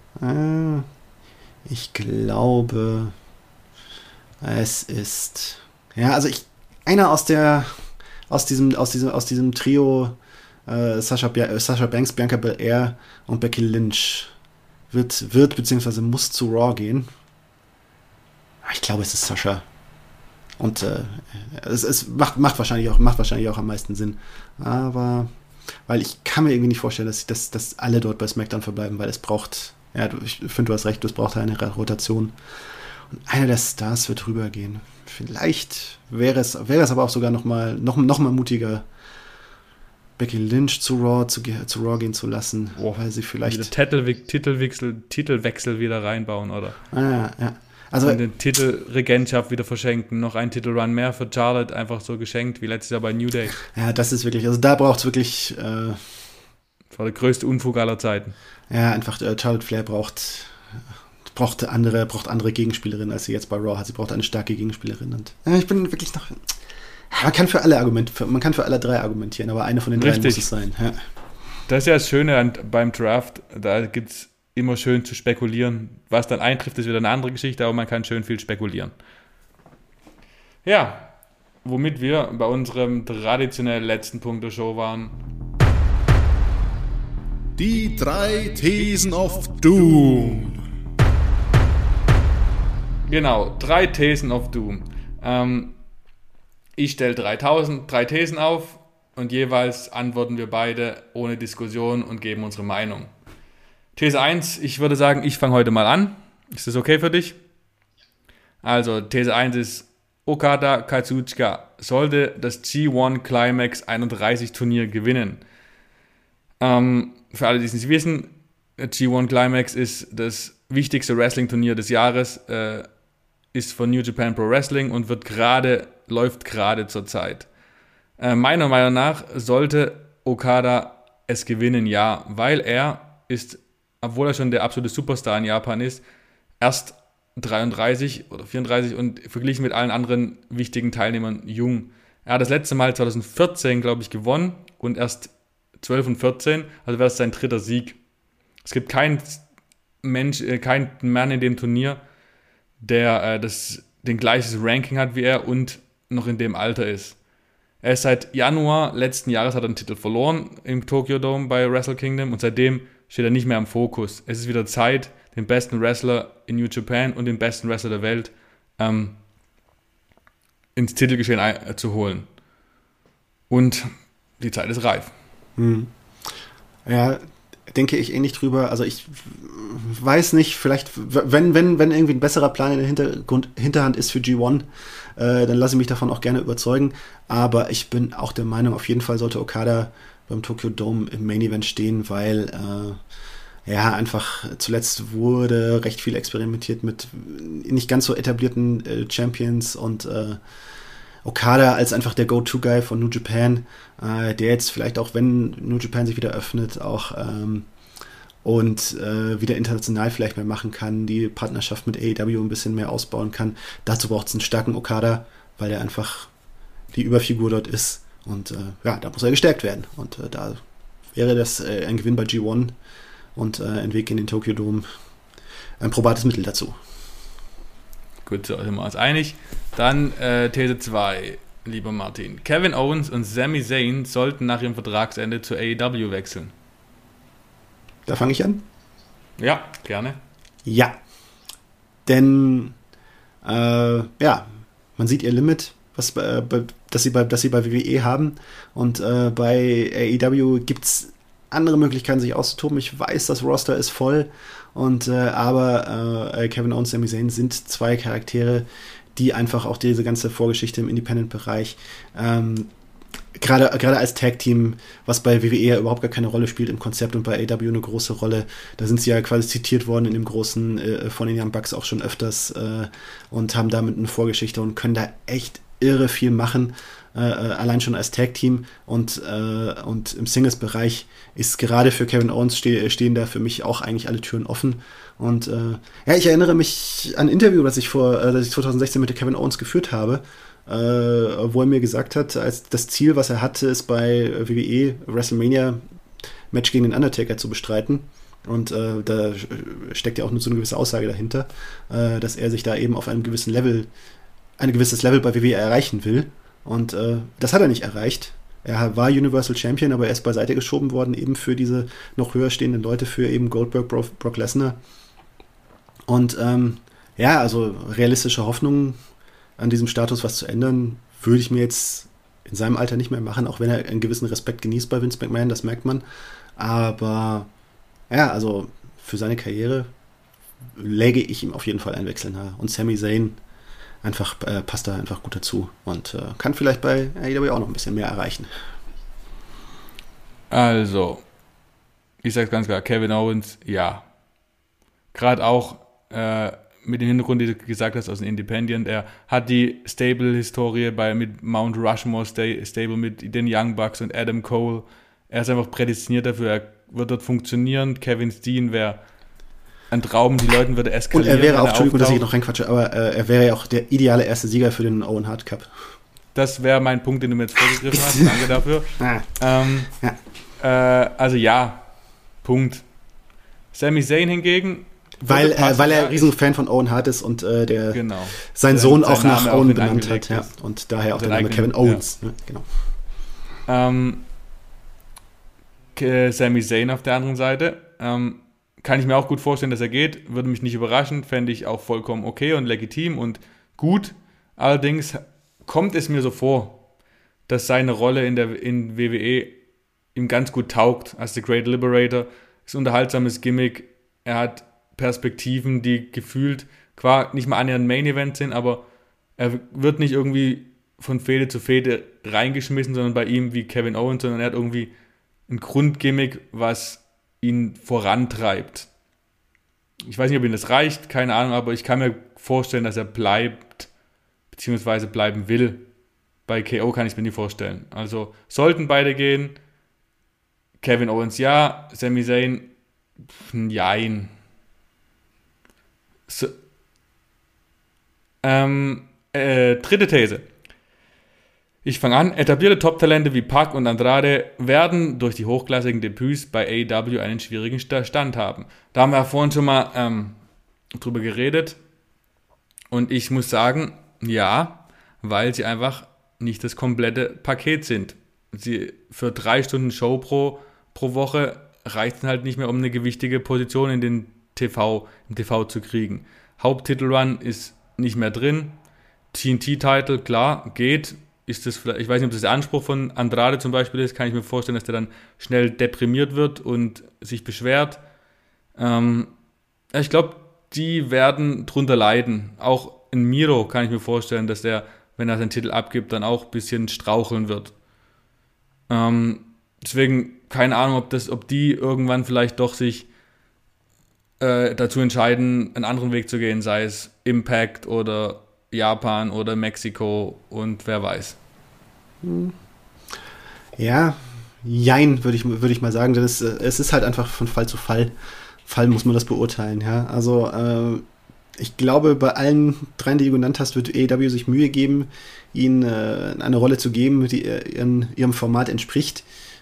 ich glaube, es ist, einer aus diesem Trio, Sasha Banks, Bianca Belair und Becky Lynch wird beziehungsweise muss zu Raw gehen. Ich glaube, es ist Sasha. Und es macht wahrscheinlich auch am meisten Sinn. Aber weil ich kann mir irgendwie nicht vorstellen, dass alle dort bei SmackDown verbleiben, weil es braucht, ich finde, du hast recht, es braucht eine Rotation. Und einer der Stars wird rübergehen. Vielleicht wäre es aber auch sogar noch mal mutiger, Becky Lynch zu Raw gehen zu lassen, weil sie vielleicht Titelwechsel wieder reinbauen, oder? Ja. Also, und den Titel Regentschaft wieder verschenken. Noch einen Titelrun mehr für Charlotte, einfach so geschenkt, wie letztes Jahr bei New Day. Ja, das ist wirklich, also da braucht es wirklich... das war der größte Unfug aller Zeiten. Ja, einfach Charlotte Flair braucht andere Gegenspielerinnen, als sie jetzt bei Raw hat. Sie braucht eine starke Gegenspielerin. Und ich bin wirklich noch... Man kann für alle drei argumentieren, aber eine von den drei muss es sein. Ja. Das ist ja das Schöne beim Draft, da gibt es immer schön zu spekulieren. Was dann eintrifft, ist wieder eine andere Geschichte, aber man kann schön viel spekulieren. Ja, womit wir bei unserem traditionell letzten Punkt der Show waren. Die 3 Thesen of Doom. Genau, 3 Thesen of Doom. Ich stelle 3 Thesen auf und jeweils antworten wir beide ohne Diskussion und geben unsere Meinung. These 1, ich würde sagen, ich fange heute mal an. Ist das okay für dich? Also, These 1 ist, Okada Kazuchika sollte das G1 Climax 31 Turnier gewinnen. Für alle, die es nicht wissen, G1 Climax ist das wichtigste Wrestling-Turnier des Jahres, ist von New Japan Pro Wrestling und läuft gerade zur Zeit. Meiner Meinung nach sollte Okada es gewinnen, ja, weil er ist, obwohl er schon der absolute Superstar in Japan ist, erst 33 oder 34 und verglichen mit allen anderen wichtigen Teilnehmern jung. Er hat das letzte Mal 2014, glaube ich, gewonnen und erst 12 und 14, also wäre es sein 3. Sieg. Es gibt keinen Mann in dem Turnier, der den gleiches Ranking hat wie er und noch in dem Alter ist. Er ist seit Januar letzten Jahres, hat er einen Titel verloren im Tokyo Dome bei Wrestle Kingdom und seitdem steht er nicht mehr im Fokus. Es ist wieder Zeit, den besten Wrestler in New Japan und den besten Wrestler der Welt ins Titelgeschehen zu holen. Und die Zeit ist reif. Ja, denke ich ähnlich drüber. Also ich weiß nicht, vielleicht, wenn irgendwie ein besserer Plan in der Hinterhand ist für G1, dann lasse ich mich davon auch gerne überzeugen. Aber ich bin auch der Meinung, auf jeden Fall sollte Okada beim Tokyo Dome im Main Event stehen, weil einfach zuletzt wurde recht viel experimentiert mit nicht ganz so etablierten Champions und Okada als einfach der Go-To-Guy von New Japan, der jetzt vielleicht auch, wenn New Japan sich wieder öffnet, auch wieder international vielleicht mehr machen kann, die Partnerschaft mit AEW ein bisschen mehr ausbauen kann. Dazu braucht es einen starken Okada, weil er einfach die Überfigur dort ist. Und da muss er gestärkt werden. Und da wäre das ein Gewinn bei G1 und ein Weg in den Tokyo Dome ein probates Mittel dazu. Gut, so sind wir uns einig. Dann These 2, lieber Martin. Kevin Owens und Sami Zayn sollten nach ihrem Vertragsende zu AEW wechseln. Da fange ich an? Ja, gerne. Ja. Denn man sieht ihr Limit, das sie bei WWE haben. Und bei AEW gibt es andere Möglichkeiten, sich auszutoben. Ich weiß, das Roster ist voll. Aber Kevin Owens und Sami Zayn sind zwei Charaktere, die einfach auch diese ganze Vorgeschichte im Independent-Bereich gerade als Tag-Team, was bei WWE ja überhaupt gar keine Rolle spielt im Konzept und bei AEW eine große Rolle. Da sind sie ja quasi zitiert worden in dem großen von den Young Bucks auch schon öfters und haben damit eine Vorgeschichte und können da echt irre viel machen, allein schon als Tag-Team und im Singles-Bereich ist gerade für Kevin Owens stehen da für mich auch eigentlich alle Türen offen. Und ich erinnere mich an ein Interview, das ich 2016 mit Kevin Owens geführt habe, wo er mir gesagt hat, als das Ziel, was er hatte, ist bei WWE WrestleMania Match gegen den Undertaker zu bestreiten. Und da steckt ja auch nur so eine gewisse Aussage dahinter, dass er sich da eben auf ein gewisses Level bei WWE erreichen will. Und das hat er nicht erreicht. Er war Universal Champion, aber er ist beiseite geschoben worden, eben für diese noch höher stehenden Leute, für eben Goldberg, Brock Lesnar. Und also realistische Hoffnungen an diesem Status was zu ändern, würde ich mir jetzt in seinem Alter nicht mehr machen, auch wenn er einen gewissen Respekt genießt bei Vince McMahon, das merkt man. Aber also für seine Karriere läge ich ihm auf jeden Fall einen Wechsel nahe. Und Sami Zayn passt da einfach gut dazu und kann vielleicht bei AEW auch noch ein bisschen mehr erreichen. Also, ich sage ganz klar, Kevin Owens, ja. Gerade auch mit dem Hintergrund, den du gesagt hast, aus dem Independent. Er hat die Stable-Historie mit Mount Rushmore Stable, mit den Young Bucks und Adam Cole. Er ist einfach prädestiniert dafür, er wird dort funktionieren. Kevin Steen wäre ein Traum, die Leute würde eskalieren. Und er wäre auch, Entschuldigung, dass ich noch reinquatsche, aber er wäre ja auch der ideale erste Sieger für den Owen Hart Cup. Das wäre mein Punkt, den du mir jetzt vorgegriffen hast. Danke dafür. Punkt. Sami Zayn hingegen. Weil er Riesenfan von Owen Hart ist und sein Sohn auch nach Owen benannt hat. Ja. Und daher auch der Name Kevin Owens. Ja. Genau. Sami Zayn auf der anderen Seite. Kann ich mir auch gut vorstellen, dass er geht. Würde mich nicht überraschen. Fände ich auch vollkommen okay und legitim und gut. Allerdings kommt es mir so vor, dass seine Rolle in WWE ihm ganz gut taugt als The Great Liberator. Ist ein unterhaltsames Gimmick. Er hat Perspektiven, die gefühlt nicht mal annähernd Main Event sind, aber er wird nicht irgendwie von Fehde zu Fehde reingeschmissen, sondern bei ihm wie Kevin Owens, sondern er hat irgendwie ein Grundgimmick, was ihn vorantreibt. Ich weiß nicht, ob ihm das reicht, keine Ahnung, aber ich kann mir vorstellen, dass er bleibt, beziehungsweise bleiben will. Bei KO kann ich es mir nicht vorstellen. Also sollten beide gehen. Kevin Owens ja, Sami Zayn jein. So, dritte These. Ich fange an. Etablierte Top-Talente wie Pac und Andrade werden durch die hochklassigen Debüts bei AEW einen schwierigen Stand haben. Da haben wir ja vorhin schon mal drüber geredet. Und ich muss sagen, ja, weil sie einfach nicht das komplette Paket sind. Für 3 Stunden Show pro Woche reicht es halt nicht mehr, um eine gewichtige Position im TV zu kriegen. Haupttitelrun ist nicht mehr drin. TNT-Title, klar, geht. ist das vielleicht, ich weiß nicht, ob das der Anspruch von Andrade zum Beispiel ist, kann ich mir vorstellen, dass der dann schnell deprimiert wird und sich beschwert. Ich glaube, die werden drunter leiden. Auch in Miro kann ich mir vorstellen, dass der, wenn er seinen Titel abgibt, dann auch ein bisschen straucheln wird. Deswegen, keine Ahnung, ob die irgendwann vielleicht doch sich dazu entscheiden, einen anderen Weg zu gehen, sei es Impact oder Japan oder Mexiko und wer weiß. Ja, jein, würde ich mal sagen. Es ist halt einfach von Fall zu Fall muss man das beurteilen. Ja? Also ich glaube, bei allen dreien, die du genannt hast, wird AEW sich Mühe geben, ihnen eine Rolle zu geben, die ihrem Format entspricht.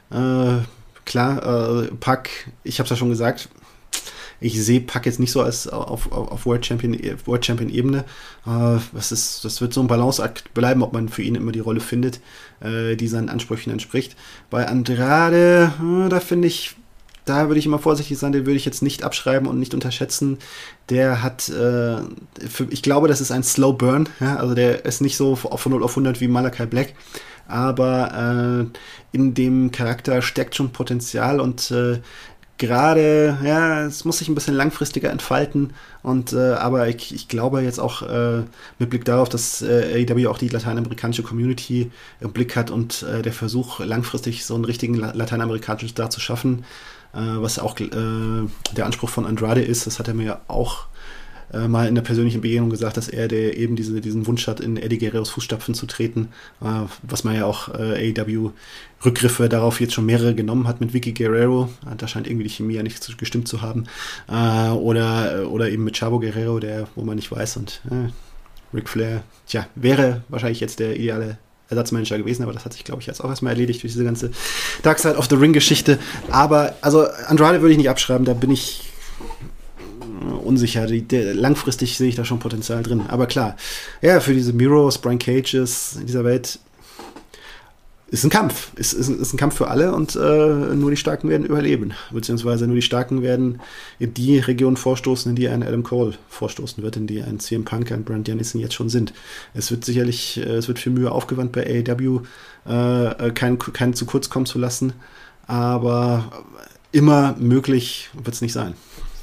Klar, Pac, ich habe es ja schon gesagt, ich sehe Pac jetzt nicht so als auf World Champion Ebene. Das wird so ein Balanceakt bleiben, ob man für ihn immer die Rolle findet, die seinen Ansprüchen entspricht. Bei Andrade, da würde ich immer vorsichtig sein, den würde ich jetzt nicht abschreiben und nicht unterschätzen. Der hat, ich glaube, das ist ein Slow Burn, ja? Also der ist nicht so von 0 auf 100 wie Malachi Black, aber in dem Charakter steckt schon Potenzial und gerade, ja, es muss sich ein bisschen langfristiger entfalten und aber ich glaube jetzt auch mit Blick darauf, dass AEW auch die lateinamerikanische Community im Blick hat und der Versuch, langfristig so einen richtigen lateinamerikanischen Star zu schaffen, was auch der Anspruch von Andrade ist, das hat er mir ja auch mal in der persönlichen Begegnung gesagt, dass er eben diesen Wunsch hat, in Eddie Guerreros Fußstapfen zu treten, was man ja auch AEW Rückgriffe darauf jetzt schon mehrere genommen hat mit Vicky Guerrero, da scheint irgendwie die Chemie ja nicht gestimmt zu haben, oder eben mit Chavo Guerrero, wo man nicht weiß, und Ric Flair, wäre wahrscheinlich jetzt der ideale Ersatzmanager gewesen, aber das hat sich, glaube ich, jetzt auch erstmal erledigt durch diese ganze Dark Side of the Ring-Geschichte. Aber, also, Andrade würde ich nicht abschreiben, da bin ich unsicher. Langfristig sehe ich da schon Potenzial drin. Aber klar, ja, für diese Miros, Brian Cages in dieser Welt ist ein Kampf. Ist ein Kampf für alle und nur die Starken werden überleben. Beziehungsweise nur die Starken werden in die Region vorstoßen, in die ein Adam Cole vorstoßen wird, in die ein CM Punk, ein Bryan Danielson jetzt schon sind. Es wird viel Mühe aufgewandt bei AEW, keinen zu kurz kommen zu lassen, aber immer möglich wird es nicht sein.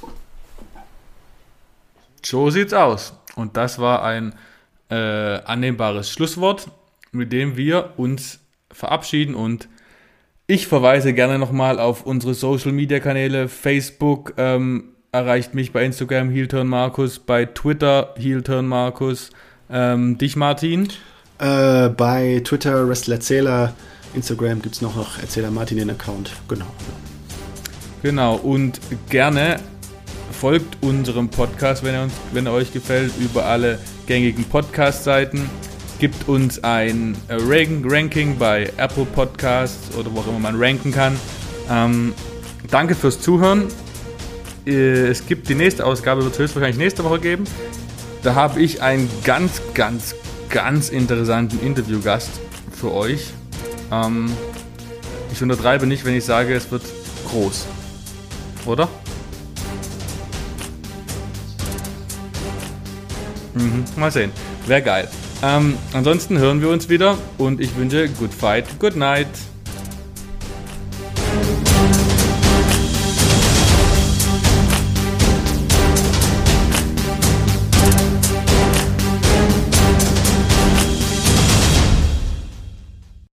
So sieht's aus. Und das war ein annehmbares Schlusswort, mit dem wir uns verabschieden, und ich verweise gerne nochmal auf unsere Social-Media-Kanäle. Facebook erreicht mich bei Instagram HeelTurnMarkus, bei Twitter HeelTurnMarkus. Dich, Martin? Bei Twitter WrestlerErzähler, Instagram gibt es noch Erzähler Martin den Account. Genau, und gerne folgt unserem Podcast, wenn er euch gefällt, über alle gängigen Podcast-Seiten. Gibt uns ein Ranking bei Apple Podcasts oder wo auch immer man ranken kann. Danke fürs Zuhören. Es gibt die nächste Ausgabe, wird es höchstwahrscheinlich nächste Woche geben. Da habe ich einen ganz, ganz, ganz interessanten Interviewgast für euch. Ich untertreibe nicht, wenn ich sage, es wird groß. Oder? Mal sehen. Wäre geil. Ansonsten hören wir uns wieder und ich wünsche Good Fight, Good Night.